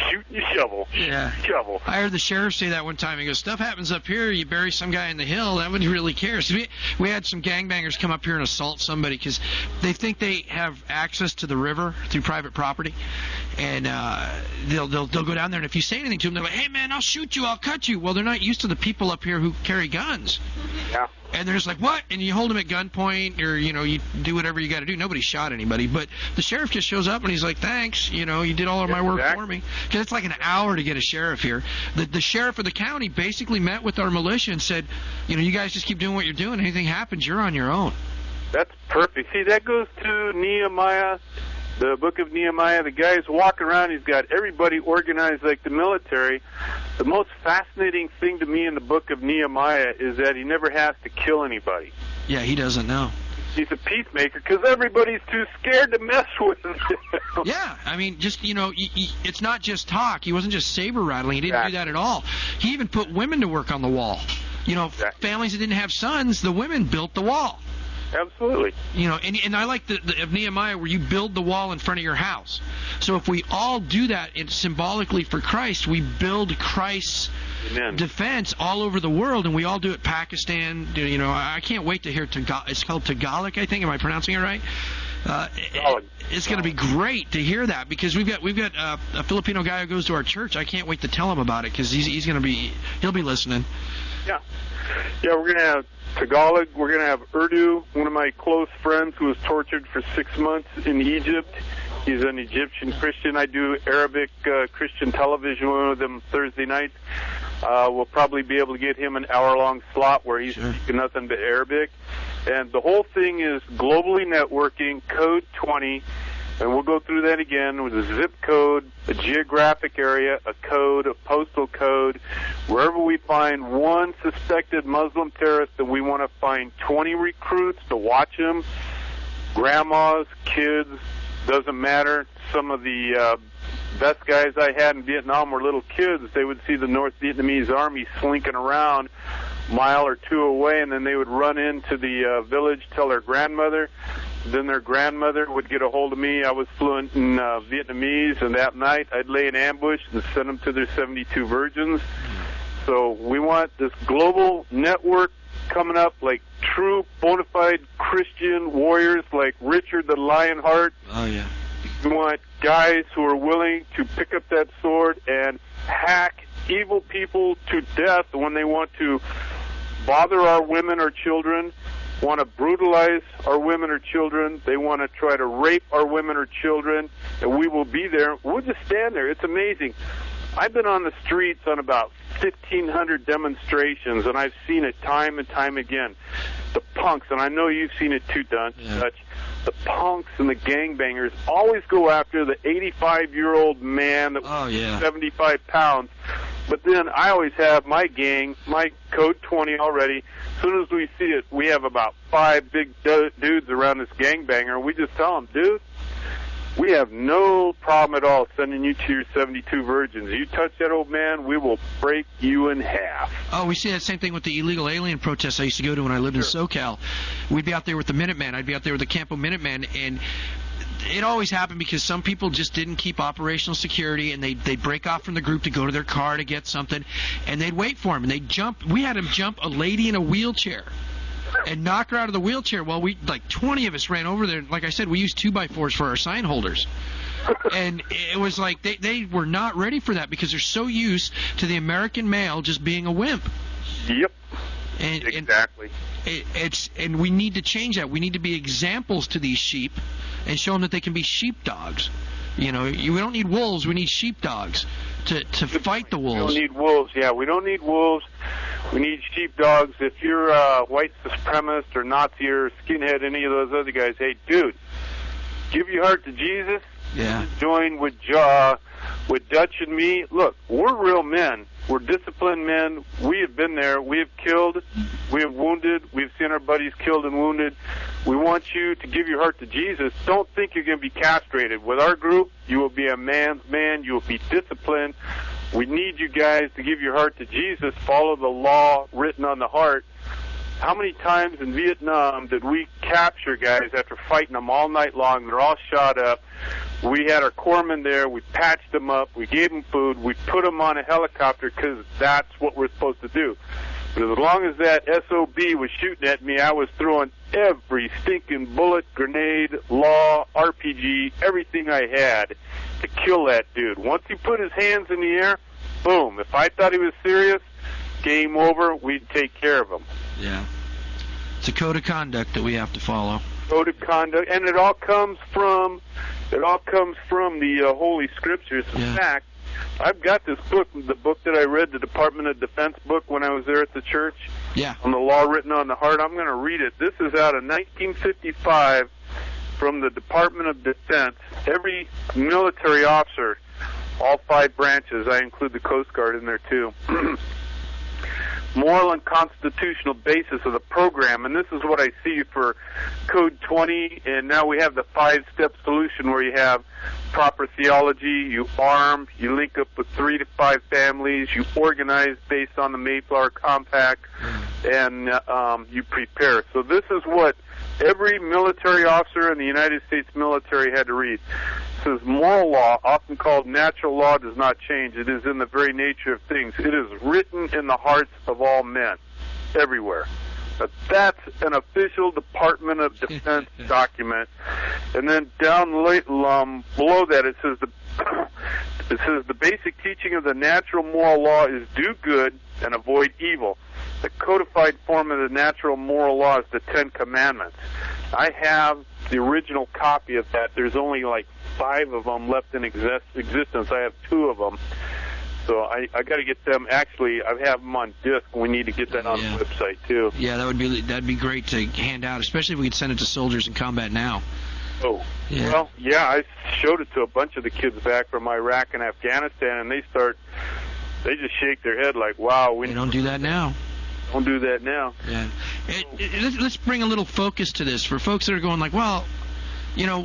shoot and shovel. Yeah. Shovel. I heard the sheriff say that one time. He goes, stuff happens up here, you bury some guy in the hill, nobody really cares. We, we had some gangbangers come up here and assault somebody because they think they have access to the river through private property. And uh, they'll, they'll they'll go down there, and if you say anything to them, they're like, hey, man, I'll shoot you, I'll cut you. Well, they're not used to the people up here who carry guns. Yeah. And they're just like, what? And you hold them at gunpoint, or, you know, you do whatever you got to do. Nobody shot anybody. But the sheriff just shows up, and he's like, thanks, you know, you did all of Yeah, my work exactly. for me. Because it's like an hour to get a sheriff here. The, the sheriff of the county basically met with our militia and said, you know, you guys just keep doing what you're doing. Anything happens, you're on your own. That's perfect. See, that goes to Nehemiah, the book of Nehemiah. The guy's walking around. He's got everybody organized like the military. The most fascinating thing to me in the book of Nehemiah is that he never has to kill anybody. Yeah, he doesn't know. He's a peacemaker because everybody's too scared to mess with him. Yeah, I mean, just, you know, he, he, it's not just talk. He wasn't just saber rattling. He didn't Exactly. do that at all. He even put women to work on the wall. You know, Exactly. families that didn't have sons, the women built the wall. Absolutely. You know, and, and I like the, the of Nehemiah where you build the wall in front of your house. So if we all do that, it's symbolically for Christ, we build Christ's Amen. defense all over the world, and we all do it. Pakistan, you know, I can't wait to hear Tagalog. It's called Tagalog, I think. Am I pronouncing it right? Uh, it, it's going to be great to hear that because we've got we've got uh, a Filipino guy who goes to our church. I can't wait to tell him about it because he's he's going to be he'll be listening. Yeah. Yeah, we're going to have Tagalog. We're going to have Urdu, one of my close friends who was tortured for six months in Egypt. He's an Egyptian Christian. I do Arabic uh, Christian television, one of them Thursday nights. Uh, we'll probably be able to get him an hour-long slot where he's Sure. speaking nothing but Arabic. And the whole thing is globally networking, code twenty. And we'll go through that again with a zip code, a geographic area, a code, a postal code. Wherever we find one suspected Muslim terrorist, then we want to find twenty recruits to watch him. Grandmas, kids, doesn't matter. Some of the uh, best guys I had in Vietnam were little kids. They would see the North Vietnamese army slinking around a mile or two away, and then they would run into the uh, village, tell their grandmother. Then their grandmother would get a hold of me. I was fluent in uh, Vietnamese, and that night I'd lay an ambush and send them to their seventy-two virgins. So we want this global network coming up, like true bona fide Christian warriors like Richard the Lionheart. Oh, yeah. We want guys who are willing to pick up that sword and hack evil people to death when they want to bother our women or children, want to brutalize our women or children. They want to try to rape our women or children, and we will be there. We'll just stand there. It's amazing. I've been on the streets on about fifteen hundred demonstrations, and I've seen it time and time again. The punks, and I know you've seen it too, Dutch, Yeah. Dutch, the punks and the gangbangers always go after the eighty-five-year-old man that Oh, was yeah. seventy-five pounds. But then I always have my gang, my code twenty already. As soon as we see it, we have about five big du- dudes around this gangbanger, and we just tell them, dude, we have no problem at all sending you to your seventy-two virgins. You touch that old man, we will break you in half. Oh, we see that same thing with the illegal alien protests I used to go to when I lived in SoCal. We'd be out there with the Minutemen. I'd be out there with the Campo Minutemen, and it always happened because some people just didn't keep operational security, and they'd, they'd break off from the group to go to their car to get something, and they'd wait for him, and they'd jump. We had him jump a lady in a wheelchair and knock her out of the wheelchair. Well, we like twenty of us ran over there. Like I said, we used two by fours for our sign holders. And it was like they, they were not ready for that because they're so used to the American male just being a wimp. Yep. And, exactly. And it, it's and we need to change that. We need to be examples to these sheep and show them that they can be sheepdogs. You know, you, we don't need wolves. We need sheepdogs to to fight the wolves. We don't need wolves. Yeah, we don't need wolves. We need sheepdogs. If you're a white supremacist or Nazi or skinhead, any of those other guys, hey, dude, give your heart to Jesus. Yeah. Join with uh, with Dutch and me. Look, we're real men. We're disciplined men. We have been there. We have killed. We have wounded. We've seen our buddies killed and wounded. We want you to give your heart to Jesus. Don't think you're going to be castrated. With our group, you will be a man's man. You will be disciplined. We need you guys to give your heart to Jesus, follow the law written on the heart, How many times in Vietnam did we capture guys after fighting them all night long? They're all shot up. We had our corpsmen there. We patched them up. We gave them food. We put them on a helicopter because that's what we're supposed to do. But as long as that S O B was shooting at me, I was throwing every stinking bullet, grenade, law, R P G, everything I had to kill that dude. Once he put his hands in the air, boom. If I thought he was serious, game over, we'd take care of him. Yeah. It's a code of conduct that we have to follow. Code of conduct, and it all comes from, it all comes from the uh, Holy Scriptures. In Yeah. fact, I've got this book, the book that I read, the Department of Defense book when I was there at the church. Yeah. On the law written on the heart. I'm going to read it. This is out of nineteen fifty-five from the Department of Defense. Every military officer, all five branches, I include the Coast Guard in there too. Moral and constitutional basis of the program, and this is what I see for Code twenty, and now we have the five-step solution where you have proper theology, you arm, you link up with three to five families, you organize based on the Mayflower Compact, and uh, um, you prepare. So this is what every military officer in the United States military had to read. It says, moral law, often called natural law, does not change. It is in the very nature of things. It is written in the hearts of all men, everywhere. But that's an official Department of Defense document. And then down late, um, below that, it says the it says the basic teaching of the natural moral law is do good and avoid evil. The codified form of the natural moral law is the Ten Commandments. I have the original copy of that. There's only like five of them left in exist- existence. I have two of them. So I, I got to get them. Actually, I have them on disc. We need to get that on Yeah. the website too. Yeah, that would be that'd be great to hand out, especially if we could send it to soldiers in combat now. Oh, Yeah. well, yeah, I showed it to a bunch of the kids back from Iraq and Afghanistan, and they start, they just shake their head like, wow, we They don't do that now. don't do that now. Yeah. It, it, let's- let's bring a little focus to this for folks that are going like, well, you know,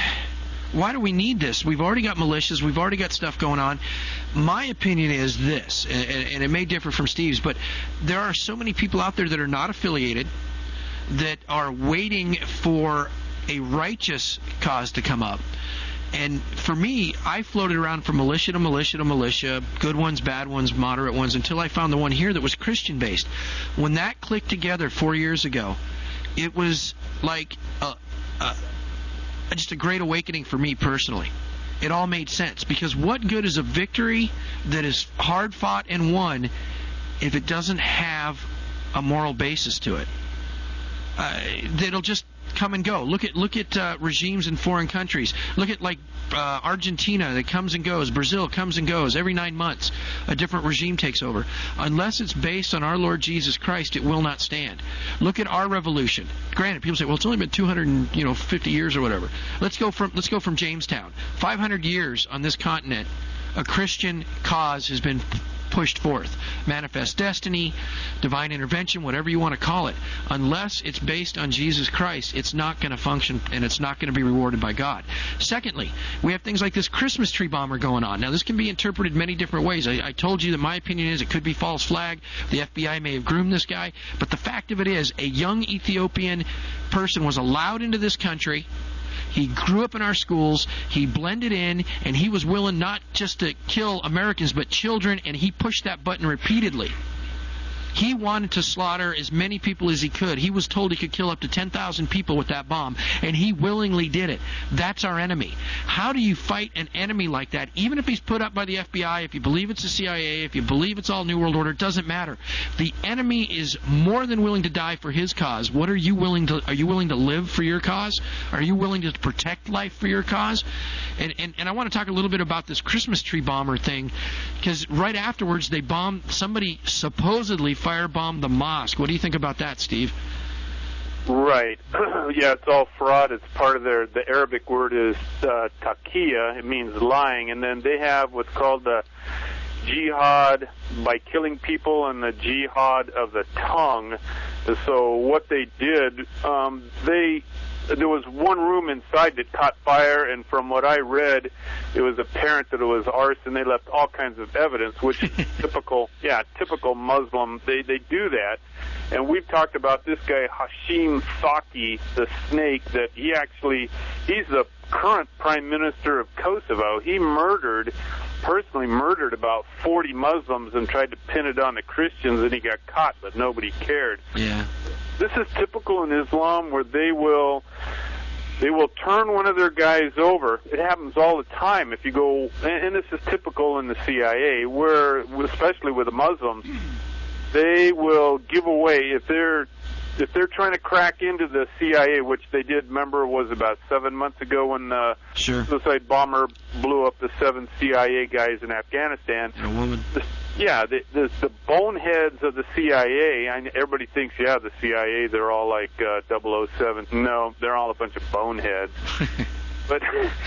why do we need this? We've already got militias. We've already got stuff going on. My opinion is this, and, and it may differ from Steve's, but there are so many people out there that are not affiliated that are waiting for a righteous cause to come up. And for me, I floated around from militia to militia to militia, good ones, bad ones, moderate ones, until I found the one here that was Christian-based. When that clicked together four years ago, it was like a, a, just a great awakening for me personally. It all made sense, because what good is a victory that is hard-fought and won if it doesn't have a moral basis to it? Uh, that'll just come and go. Look at look at uh, regimes in foreign countries. Look at like uh, Argentina that comes and goes. Brazil comes and goes. Every nine months, a different regime takes over. Unless it's based on our Lord Jesus Christ, it will not stand. Look at our revolution. Granted, people say, "Well, it's only been two hundred fifty years or whatever." Let's go from let's go from Jamestown. five hundred years on this continent, a Christian cause has been pushed forth. Manifest destiny, divine intervention, whatever you want to call it. Unless it's based on Jesus Christ, it's not going to function, and it's not going to be rewarded by God. Secondly, we have things like this Christmas tree bomber going on. Now, this can be interpreted many different ways. I, I told you that my opinion is it could be false flag. The F B I may have groomed this guy. But the fact of it is, a young Ethiopian person was allowed into this country. He grew up in our schools, he blended in, and he was willing not just to kill Americans, but children, and he pushed that button repeatedly. He wanted to slaughter as many people as he could. He was told he could kill up to ten thousand people with that bomb, and he willingly did it. That's our enemy. How do you fight an enemy like that? Even if he's put up by the F B I, if you believe it's the C I A, if you believe it's all New World Order, it doesn't matter. The enemy is more than willing to die for his cause. What are you willing to, are you willing to live for your cause? Are you willing to protect life for your cause? And, and, and I want to talk a little bit about this Christmas tree bomber thing, because right afterwards they bombed, somebody supposedly firebombed the mosque. What do you think about that, Steve? Right. Yeah, it's all fraud. It's part of their, the Arabic word is uh, taqiyya. It means lying. And then they have what's called the jihad by killing people and the jihad of the tongue. So what they did, um, they there was one room inside that caught fire, and from what I read, it was apparent that it was arson. They left all kinds of evidence, which is typical, yeah, typical Muslim. They they do that. And we've talked about this guy, Hashim Saki, the snake, that he actually, he's the current prime minister of Kosovo. He murdered, personally murdered about forty Muslims and tried to pin it on the Christians, and he got caught, but nobody cared. Yeah. This is typical in Islam, where they will they will turn one of their guys over. It happens all the time. If you go, and this is typical in the C I A, where, especially with the Muslims, they will give away, if they're if they're trying to crack into the C I A, which they did, remember, was about seven months ago when the sure. suicide bomber blew up the seven C I A guys in Afghanistan. A woman. The, yeah, the, the, the boneheads of the C I A, I, everybody thinks, yeah, the C I A, they're all like uh, double oh seven. No, they're all a bunch of boneheads. But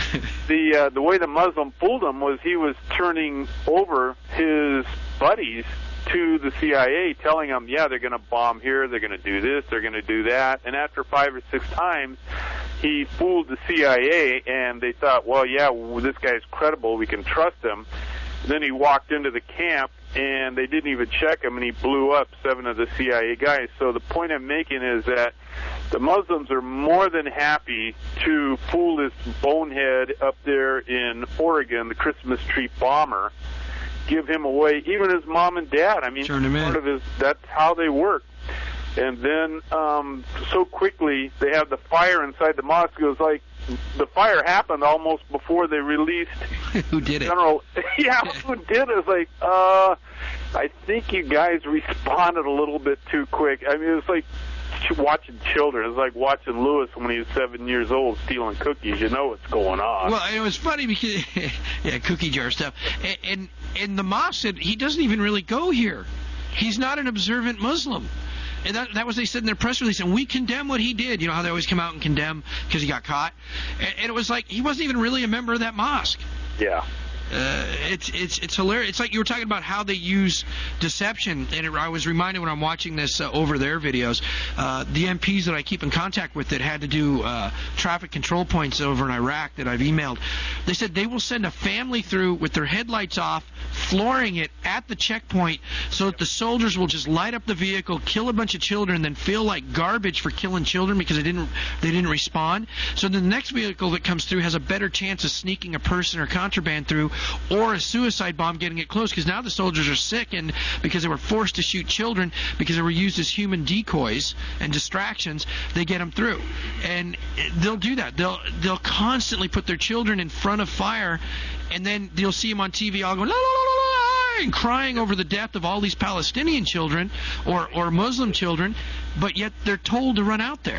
the uh, the way the Muslim fooled him was he was turning over his buddies to the C I A, telling them, yeah, they're going to bomb here, they're going to do this, they're going to do that. And after five or six times, he fooled the C I A, and they thought, well, yeah, well, this guy's credible, we can trust him. And then he walked into the camp, and they didn't even check him, and he blew up seven of the C I A guys. So the point I'm making is that the Muslims are more than happy to fool this bonehead up there in Oregon, the Christmas tree bomber, give him away, even his mom and dad. I mean, Turn him part in. of his, that's how they work. And then um, so quickly they have the fire inside the mosque. It was like the fire happened almost before they released. Who did it? General, yeah, who did it? It was like, uh, I think you guys responded a little bit too quick. I mean, it was like watching children. It was like watching Lewis when he was seven years old stealing cookies. You know what's going on. Well, it was funny because, yeah, cookie jar stuff. And, and, and the mosque said he doesn't even really go here. He's not an observant Muslim. And that, that was they said in their press release, and we condemn what he did. You know how they always come out and condemn because he got caught? And, and it was like he wasn't even really a member of that mosque. Yeah. Uh, it's it's it's hilarious. It's like you were talking about how they use deception, and it, I was reminded when I'm watching this uh, over their videos, uh, the M Ps that I keep in contact with that had to do uh, traffic control points over in Iraq that I've emailed. They said they will send a family through with their headlights off, flooring it at the checkpoint, so that the soldiers will just light up the vehicle, kill a bunch of children, then feel like garbage for killing children because they didn't they didn't respond. So the next vehicle that comes through has a better chance of sneaking a person or contraband through, or a suicide bomb getting it close, because now the soldiers are sick and because they were forced to shoot children because they were used as human decoys and distractions, they get them through. And they'll do that. They'll they'll constantly put their children in front of fire, and then you'll see them on T V all going la la la la and crying over the death of all these Palestinian children or or Muslim children, but yet they're told to run out there.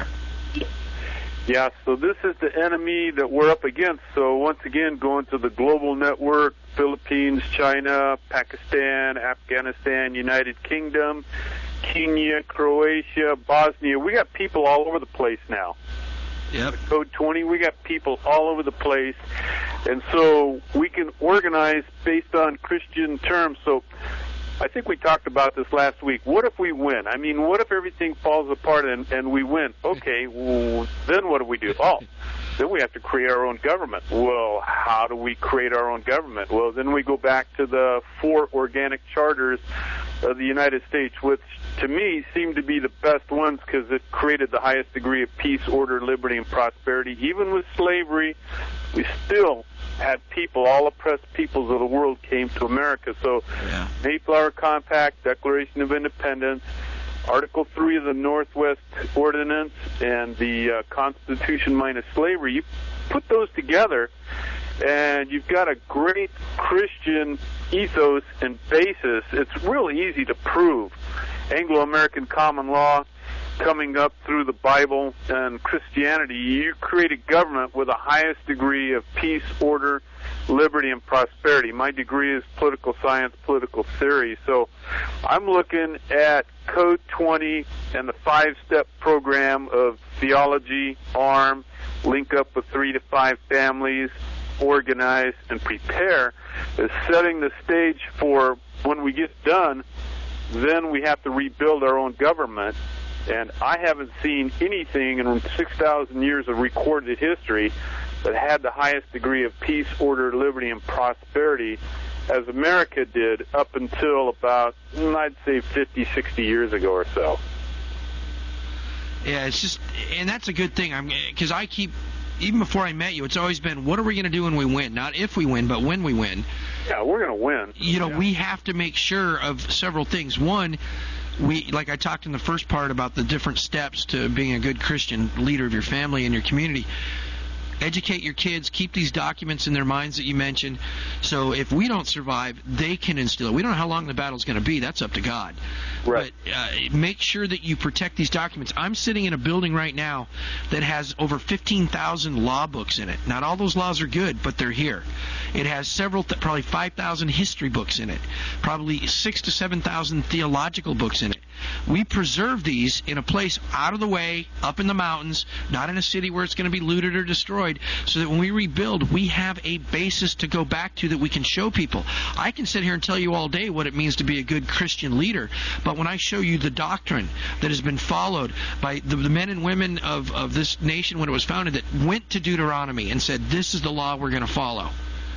Yeah, so this is the enemy that we're up against. So once again, going to the global network, Philippines, China, Pakistan, Afghanistan, United Kingdom, Kenya, Croatia, Bosnia. We got people all over the place now. Yep. Code twenty, we got people all over the place. And so we can organize based on Christian terms. So I think we talked about this last week. What if we win? I mean, what if everything falls apart and, and we win? Okay, well, then what do we do? Oh, then we have to create our own government. Well, how do we create our own government? Well, then we go back to the four organic charters of the United States, which to me seem to be the best ones because it created the highest degree of peace, order, liberty, and prosperity. Even with slavery, we still had people, all oppressed peoples of the world came to America. So yeah. Mayflower Compact, Declaration of Independence, Article three of the Northwest Ordinance, and the uh, Constitution minus slavery, you put those together, and you've got a great Christian ethos and basis. It's real easy to prove. Anglo-American common law coming up through the Bible and Christianity, you create a government with the highest degree of peace, order, liberty, and prosperity. My degree is political science, political theory. So I'm looking at Code twenty and the five-step program of theology, arm, link up with three to five families, organize, and prepare, is setting the stage for when we get done, then we have to rebuild our own government. And I haven't seen anything in six thousand years of recorded history that had the highest degree of peace, order, liberty, and prosperity as America did up until about, I'd say, fifty, sixty years ago or so. Yeah, it's just, and that's a good thing. I'm because I keep, even before I met you, it's always been, what are we going to do when we win? Not if we win, but when we win. Yeah, we're going to win. You know, yeah. we have to make sure of several things. One, we, like I talked in the first part about the different steps to being a good Christian leader of your family and your community. Educate your kids. Keep these documents in their minds that you mentioned. So if we don't survive, they can instill it. We don't know how long the battle's going to be. That's up to God. Right. But uh, make sure that you protect these documents. I'm sitting in a building right now that has over fifteen thousand law books in it. Not all those laws are good, but they're here. It has several, th- probably five thousand history books in it. Probably six to seven thousand theological books in it. We preserve these in a place out of the way, up in the mountains, not in a city where it's going to be looted or destroyed, so that when we rebuild, we have a basis to go back to that we can show people. I can sit here and tell you all day what it means to be a good Christian leader, but when I show you the doctrine that has been followed by the, the men and women of, of this nation when it was founded that went to Deuteronomy and said, this is the law we're going to follow.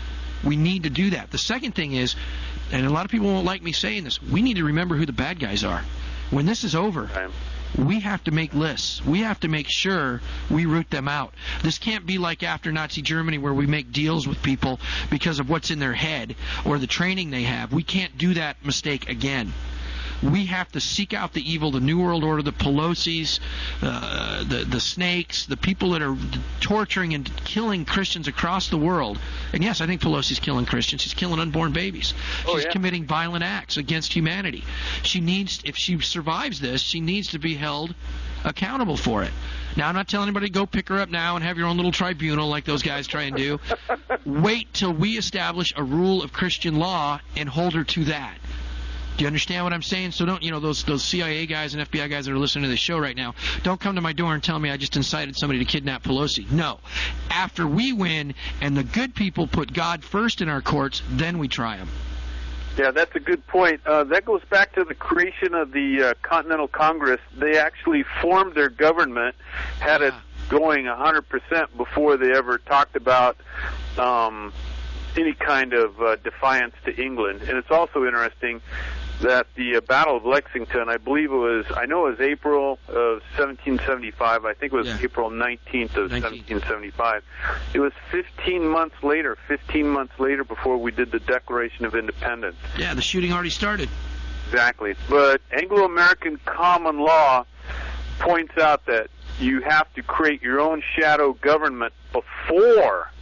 We need to do that. The second thing is, and a lot of people won't like me saying this, we need to remember who the bad guys are. When this is over, we have to make lists. We have to make sure we root them out. This can't be like after Nazi Germany where we make deals with people because of what's in their head or the training they have. We can't do that mistake again. We have to seek out the evil, the New World Order, the Pelosi's, uh, the the snakes, the people that are torturing and killing Christians across the world. And yes, I think Pelosi's killing Christians. She's killing unborn babies. Oh, She's yeah. committing violent acts against humanity. She needs, if she survives this, she needs to be held accountable for it. Now, I'm not telling anybody to go pick her up now and have your own little tribunal like those guys try and do. Wait till we establish a rule of Christian law and hold her to that. Do you understand what I'm saying? So don't, you know, those those C I A guys and F B I guys that are listening to this show right now, don't come to my door and tell me I just incited somebody to kidnap Pelosi. No. After we win and the good people put God first in our courts, then we try them. Yeah, that's a good point. Uh, that goes back to the creation of the uh, Continental Congress. They actually formed their government, had it going one hundred percent before they ever talked about um, any kind of uh, defiance to England. And it's also interesting that the uh, Battle of Lexington, I believe it was, I know it was April of seventeen seventy-five, I think it was yeah. April nineteenth of nineteenth. seventeen seventy-five. It was fifteen months later, fifteen months later before we did the Declaration of Independence. Yeah, the shooting already started. Exactly. But Anglo-American common law points out that you have to create your own shadow government before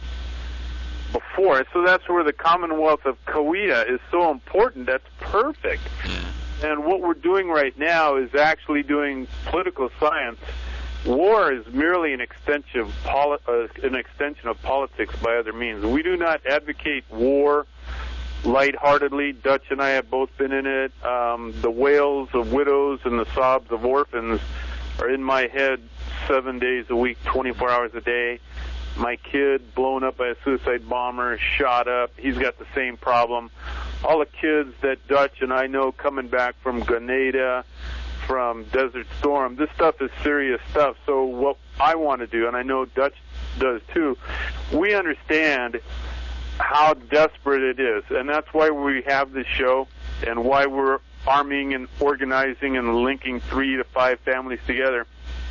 before. So that's where the Commonwealth of Coweta is so important. That's perfect. And what we're doing right now is actually doing political science. War is merely an extension of poli- uh, an extension of politics by other means. We do not advocate war lightheartedly. Dutch and I have both been in it. Um, the wails of widows and the sobs of orphans are in my head seven days a week, twenty-four hours a day. My kid blown up by a suicide bomber, shot up. He's got the same problem. All the kids that Dutch and I know coming back from Grenada, from Desert Storm, this stuff is serious stuff. So what I want to do, and I know Dutch does too, we understand how desperate it is. And that's why we have this show and why we're arming and organizing and linking three to five families together.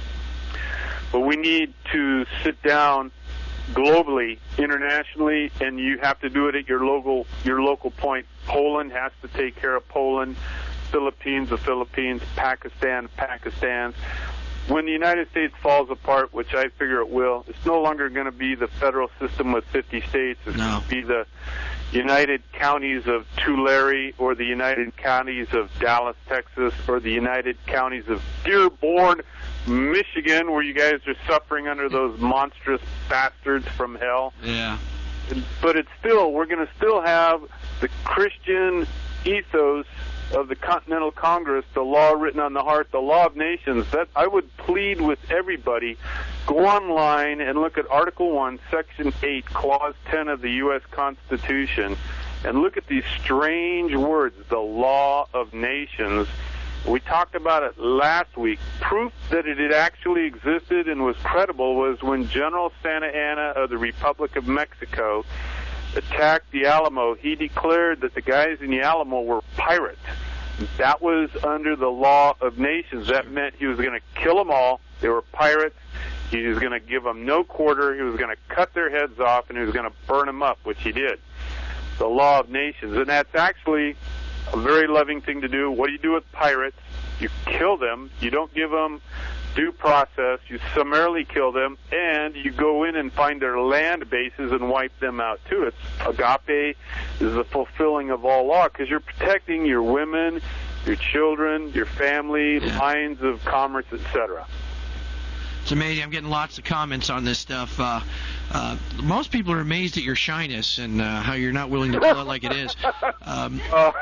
But we need to sit down globally, internationally, and you have to do it at your local your local point. Poland has to take care of Poland, Philippines, the Philippines, Pakistan, Pakistan. When the United States falls apart, which I figure it will, it's no longer going to be the federal system with fifty states. It's no. going to be the United Counties of Tulare or the United Counties of Dallas, Texas, or the United Counties of Dearborn, Michigan, where you guys are suffering under those monstrous bastards from hell. Yeah. But it's still, we're going to still have the Christian ethos of the Continental Congress, the law written on the heart, the law of nations. That I would plead with everybody, go online and look at Article one, Section eight, Clause ten of the U S Constitution, and look at these strange words, the law of nations. We talked about it last week. Proof that it had actually existed and was credible was when General Santa Anna of the Republic of Mexico attacked the Alamo. He declared that the guys in the Alamo were pirates. That was under the law of nations. That meant he was going to kill them all. They were pirates. He was going to give them no quarter. He was going to cut their heads off, and he was going to burn them up, which he did. The law of nations. And that's actually a very loving thing to do. What do you do with pirates? You kill them. You don't give them due process. You summarily kill them, and you go in and find their land bases and wipe them out, too. It's agape is the fulfilling of all law, because you're protecting your women, your children, your family, yeah. lines of commerce, et cetera. It's amazing. I'm getting lots of comments on this stuff. Uh, uh, most people are amazed at your shyness and uh, how you're not willing to tell it like it is. Um,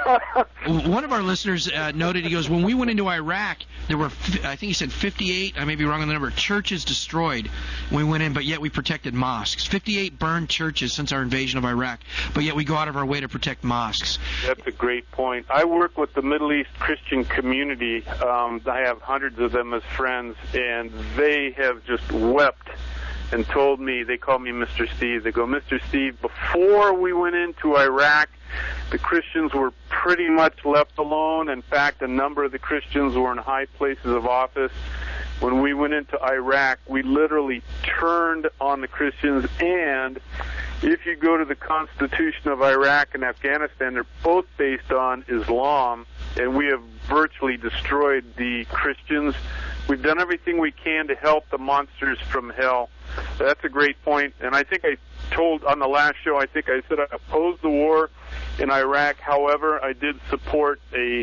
one of our listeners uh, noted, he goes, when we went into Iraq, there were, I think he said fifty-eight, I may be wrong on the number, churches destroyed when we went in, but yet we protected mosques. fifty-eight burned churches since our invasion of Iraq, but yet we go out of our way to protect mosques. That's a great point. I work with the Middle East Christian community. Um, I have hundreds of them as friends, and they have just wept and told me, they call me Mister Steve, they go, Mister Steve, before we went into Iraq, the Christians were pretty much left alone. In fact, a number of the Christians were in high places of office. When we went into Iraq, we literally turned on the Christians, and if you go to the Constitution of Iraq and Afghanistan, they're both based on Islam, and we have virtually destroyed the Christians. We've done everything we can to help the monsters from hell. That's a great point, and I think I told on the last show, I think I said I opposed the war in Iraq. However, I did support a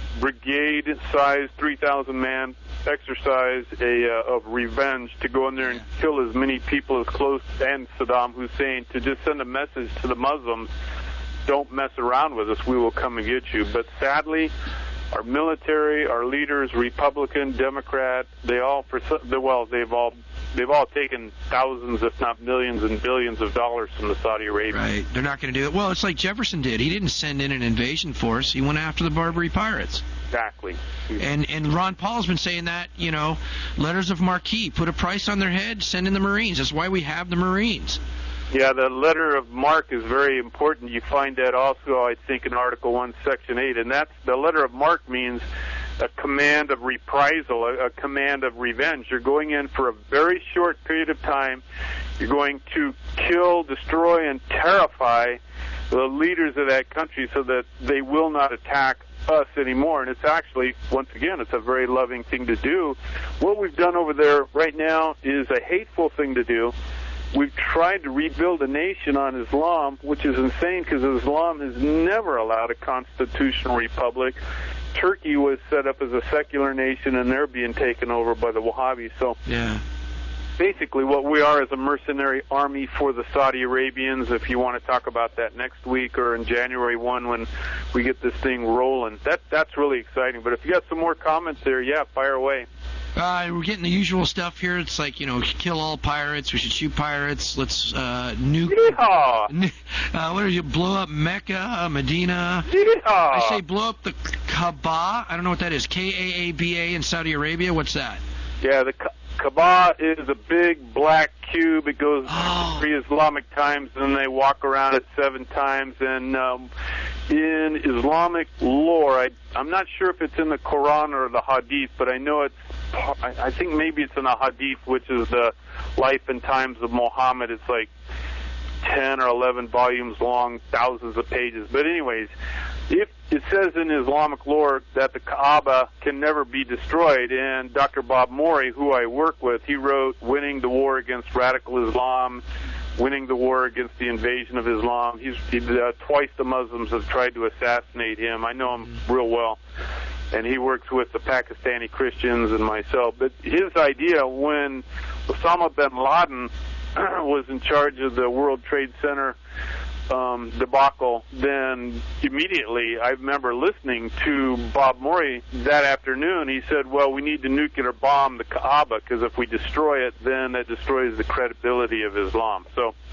brigade-sized three thousand man exercise a, uh, of revenge to go in there and kill as many people as close, and Saddam Hussein, to just send a message to the Muslims, don't mess around with us, we will come and get you. But sadly, our military, our leaders, Republican, Democrat, they all, well, they've all they've all taken thousands, if not millions and billions of dollars from the Saudi Arabians. Right. They're not going to do it. Well, it's like Jefferson did. He didn't send in an invasion force. He went after the Barbary pirates. Exactly. And and Ron Paul's been saying that, you know, letters of marque, put a price on their head, send in the Marines. That's why we have the Marines. Yeah, the letter of marque is very important. You find that also, I think, in Article one, Section eight. And that's, the letter of marque means a command of reprisal, a, a command of revenge. You're going in for a very short period of time. You're going to kill, destroy, and terrify the leaders of that country so that they will not attack us anymore. And it's actually, once again, it's a very loving thing to do. What we've done over there right now is a hateful thing to do. We've tried to rebuild a nation on Islam, which is insane because Islam has never allowed a constitutional republic. Turkey was set up as a secular nation, and they're being taken over by the Wahhabis. So yeah. Basically what we are is a mercenary army for the Saudi Arabians, if you want to talk about that next week or in January first when we get this thing rolling. That That's really exciting. But if you got some more comments there, yeah, fire away. Uh, we're getting the usual stuff here. It's like, you know, kill all pirates. We should shoot pirates. Let's uh, nuke. Yeehaw! Uh, what are you? Blow up Mecca, Medina. Yeehaw! I say blow up the Kaaba. I don't know what that is. K A A B A in Saudi Arabia. What's that? Yeah, the Kaaba is a big black cube. It goes oh. pre-Islamic times, and then they walk around it seven times. And um, in Islamic lore, I, I'm not sure if it's in the Quran or the Hadith, but I know it's, I, I think maybe it's in the Hadith, which is the life and times of Muhammad. It's like ten or eleven volumes long, thousands of pages. But anyways, if it says in Islamic lore that the Kaaba can never be destroyed, and Doctor Bob Morey, who I work with, he wrote Winning the War Against Radical Islam, Winning the War Against the Invasion of Islam. He's he, uh, twice the Muslims have tried to assassinate him. I know him real well. And he works with the Pakistani Christians and myself. But his idea, when Osama bin Laden was in charge of the World Trade Center um, debacle, then immediately I remember listening to Bob Morey that afternoon. He said, well, we need to nuclear bomb the Kaaba, because if we destroy it, then it destroys the credibility of Islam. So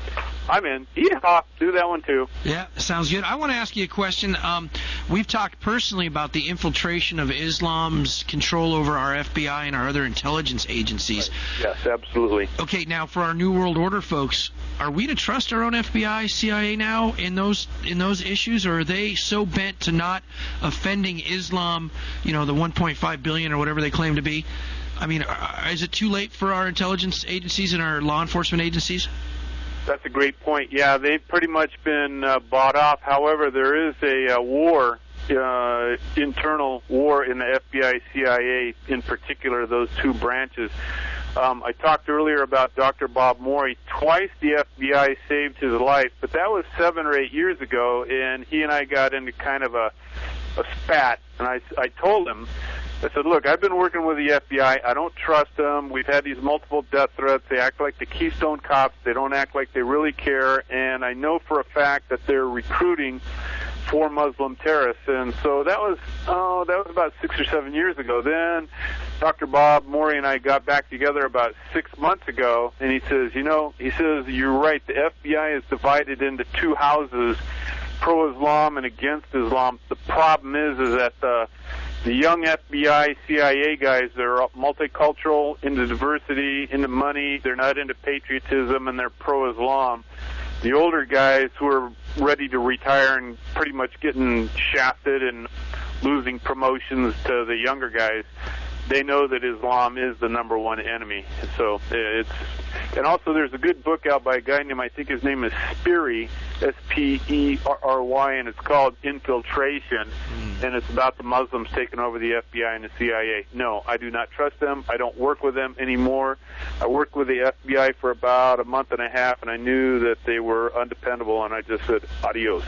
I'm in. Yeehaw. Do that one too. Yeah, sounds good. I want to ask you a question. Um, we've talked personally about the infiltration of Islam's control over our F B I and our other intelligence agencies. Right. Yes, absolutely. Okay, now for our New World Order folks, are we to trust our own F B I, C I A now in those in those issues, or are they so bent to not offending Islam, you know, the one point five billion or whatever they claim to be? I mean, is it too late for our intelligence agencies and our law enforcement agencies? That's a great point. Yeah, they've pretty much been uh, bought off. However, there is a uh, war, uh, internal war in the F B I, C I A, in particular, those two branches. Um, I talked earlier about Doctor Bob Morey. Twice the F B I saved his life, but that was seven or eight years ago, and he and I got into kind of a, a spat, and I, I told him, I said, look, I've been working with the F B I. I don't trust them. We've had these multiple death threats. They act like the Keystone Cops. They don't act like they really care. And I know for a fact that they're recruiting for Muslim terrorists. And so that was, oh, that was about six or seven years ago. Then Doctor Bob Morey and I got back together about six months ago, and he says, you know, he says, you're right. The F B I is divided into two houses, pro-Islam and against Islam. The problem is, is that the The young F B I, C I A guys, they're multicultural, into diversity, into money. They're not into patriotism, and they're pro-Islam. The older guys who are ready to retire and pretty much getting shafted and losing promotions to the younger guys, they know that Islam is the number one enemy. So it's, and also there's a good book out by a guy named, I think his name is Speary, S P E R R Y, and it's called Infiltration, and it's about the Muslims taking over the F B I and the C I A. No, I do not trust them. I don't work with them anymore. I worked with the F B I for about a month and a half, and I knew that they were undependable, and I just said, adios.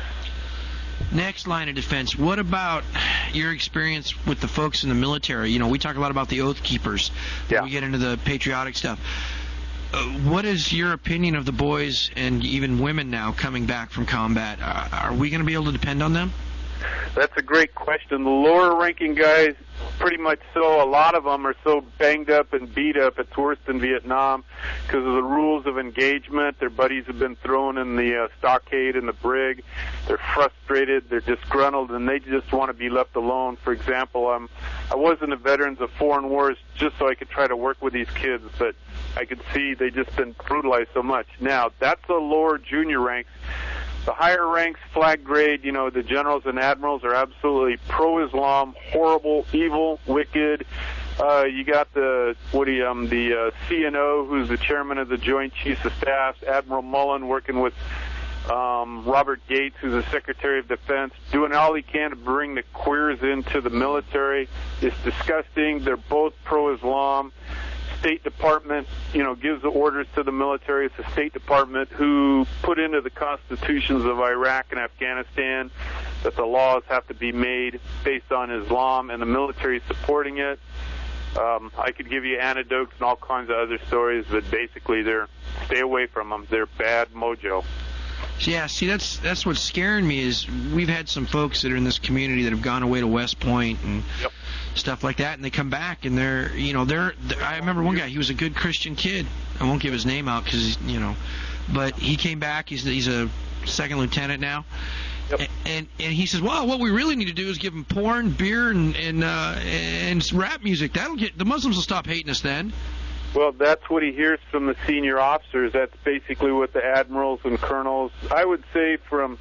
Next line of defense, what about your experience with the folks in the military? You know, we talk a lot about the Oath Keepers when yeah. we get into the patriotic stuff. Uh, what is your opinion of the boys and even women now coming back from combat? Uh, are we going to be able to depend on them? That's a great question. The lower-ranking guys, pretty much so. A lot of them are so banged up and beat up, it's worse than Vietnam because of the rules of engagement. Their buddies have been thrown in the uh, stockade and the brig. They're frustrated. They're disgruntled, and they just want to be left alone. For example, um, I was in the Veterans of Foreign Wars just so I could try to work with these kids, but I could see they've just been brutalized so much. Now, that's the lower junior ranks. The higher ranks, flag grade, you know, the generals and admirals are absolutely pro-Islam, horrible, evil, wicked. Uh, you got the what do you, um, the uh, C N O, who's the chairman of the Joint Chiefs of Staff, Admiral Mullen, working with um, Robert Gates, who's the Secretary of Defense, doing all he can to bring the queers into the military. It's disgusting. They're both pro-Islam. State Department, you know, gives the orders to the military. It's the State Department who put into the constitutions of Iraq and Afghanistan that the laws have to be made based on Islam, and the military is supporting it. Um, I could give you anecdotes and all kinds of other stories, but basically, they're stay away from them. They're bad mojo. Yeah, see, that's that's what's scaring me is we've had some folks that are in this community that have gone away to West Point and yep. stuff like that, and they come back and they're, you know, they're, they're. I remember one guy, he was a good Christian kid. I won't give his name out because, you know, but he came back. He's he's a second lieutenant now. Yep. And and he says, well, what we really need to do is give them porn, beer, and and uh, and rap music. That'll get the Muslims will stop hating us then. Well, that's what he hears from the senior officers. That's basically what the admirals and colonels, I would say from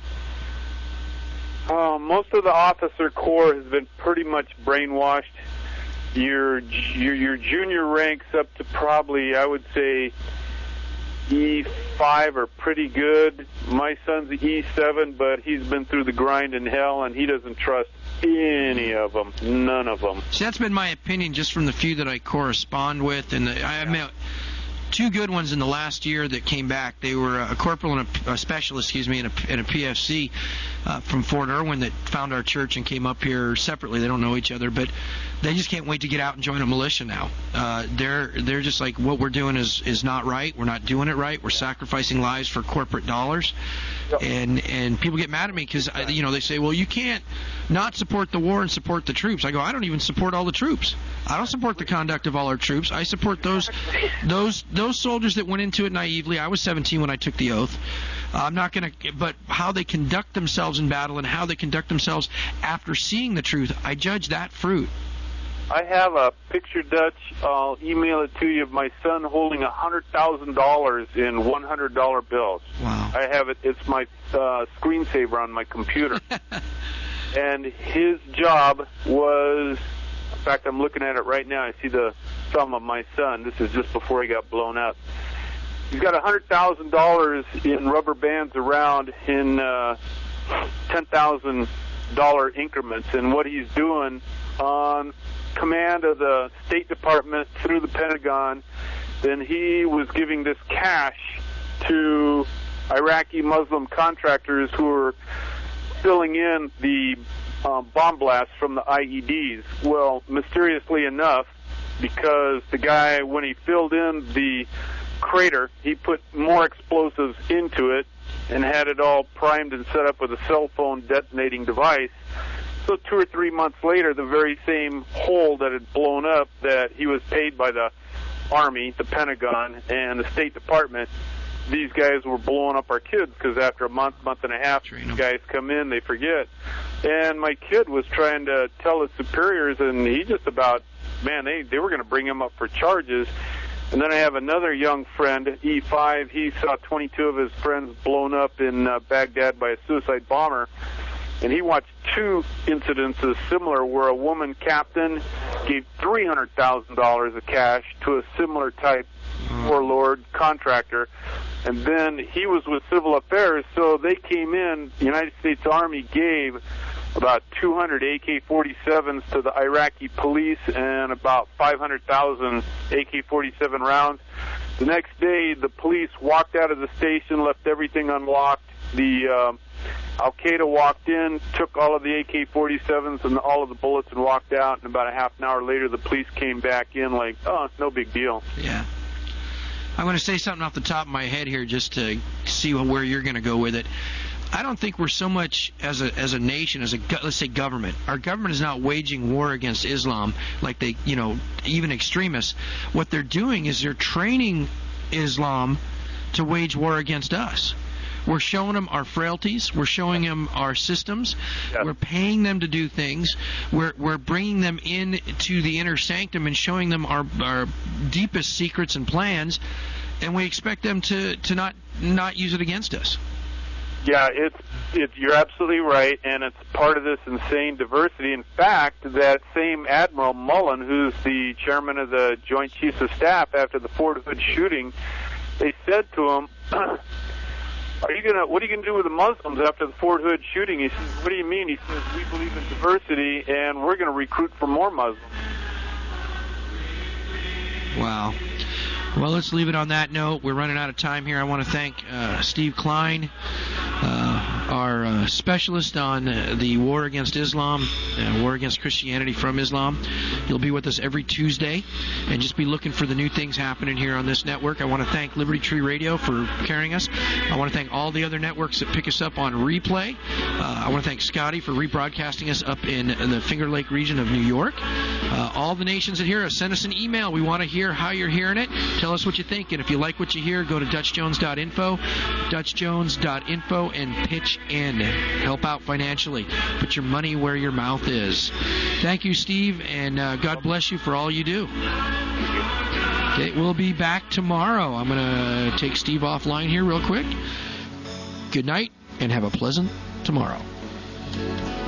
uh, most of the officer corps has been pretty much brainwashed. Your, your, your junior ranks up to probably, I would say, E five are pretty good. My son's E seven, but he's been through the grind in hell, and he doesn't trust any of them. None of them. See, that's been my opinion just from the few that I correspond with, and the, I have met two good ones in the last year that came back. They were a corporal and a, a specialist, excuse me, and a, and a P F C uh, from Fort Irwin that found our church and came up here separately. They don't know each other, but they just can't wait to get out and join a militia now. Uh, they're they're just like, what we're doing is, is not right. We're not doing it right. We're sacrificing lives for corporate dollars. Yep. And and people get mad at me because, you know, they say, well, you can't not support the war and support the troops. I go, I don't even support all the troops. I don't support the conduct of all our troops. I support those those those soldiers that went into it naively. I was seventeen when I took the oath. I'm not going to, but how they conduct themselves in battle and how they conduct themselves after seeing the truth, I judge that fruit. I have a picture, Dutch. I'll email it to you of my son holding one hundred thousand dollars in one hundred dollar bills. Wow. I have it. It's my uh, screensaver on my computer. And his job was, in fact, I'm looking at it right now. I see the thumb of my son. This is just before he got blown up. He's got one hundred thousand dollars in rubber bands around in uh, ten thousand dollar increments. And what he's doing on command of the State Department through the Pentagon, then he was giving this cash to Iraqi Muslim contractors who were filling in the um, bomb blasts from the I E Ds. Well, mysteriously enough, because the guy, when he filled in the crater, he put more explosives into it and had it all primed and set up with a cell phone detonating device. So two or three months later, the very same hole that had blown up that he was paid by the Army, the Pentagon, and the State Department, these guys were blowing up our kids because after a month, month and a half, these guys come in, they forget. And my kid was trying to tell his superiors, and he just about, man, they, they were going to bring him up for charges. And then I have another young friend, E five. He saw twenty-two of his friends blown up in uh, Baghdad by a suicide bomber. And he watched two incidences similar where a woman captain gave three hundred thousand dollars of cash to a similar type warlord contractor. And then he was with Civil Affairs, so they came in, the United States Army gave about two hundred A K forty-sevens to the Iraqi police and about five hundred thousand A K forty-seven rounds. The next day, the police walked out of the station, left everything unlocked. The uh, Al-Qaeda walked in, took all of the A K forty-sevens and all of the bullets and walked out. And about a half an hour later, the police came back in like, oh, no big deal. Yeah. I'm going to say something off the top of my head here just to see where you're going to go with it. I don't think we're so much as a as a nation, as a let's say government. Our government is not waging war against Islam like they, you know, even extremists. What they're doing is they're training Islam to wage war against us. We're showing them our frailties. We're showing them our systems. We're paying them to do things. We're we're bringing them in to the inner sanctum and showing them our our deepest secrets and plans, and we expect them to, to not not use it against us. Yeah, it's it, you're absolutely right, and it's part of this insane diversity. In fact, that same Admiral Mullen, who's the chairman of the Joint Chiefs of Staff after the Fort Hood shooting, they said to him, Are you gonna? What are you gonna do with the Muslims after the Fort Hood shooting? He says, what do you mean? He says, we believe in diversity, and we're going to recruit for more Muslims. Wow. Well, let's leave it on that note. We're running out of time here. I want to thank uh, Steve Klein, uh, our uh, specialist on uh, the war against Islam, uh, war against Christianity from Islam. He'll be with us every Tuesday, and just be looking for the new things happening here on this network. I want to thank Liberty Tree Radio for carrying us. I want to thank all the other networks that pick us up on replay. Uh, I want to thank Scotty for rebroadcasting us up in, in the Finger Lake region of New York. Uh, all the nations that hear us, send us an email. We want to hear how you're hearing it. Tell us what you think, and if you like what you hear, go to Dutch Jones dot info, Dutch Jones dot info, and pitch in. Help out financially. Put your money where your mouth is. Thank you, Steve, and uh, God bless you for all you do. Okay, we'll be back tomorrow. I'm going to take Steve offline here real quick. Good night, and have a pleasant tomorrow.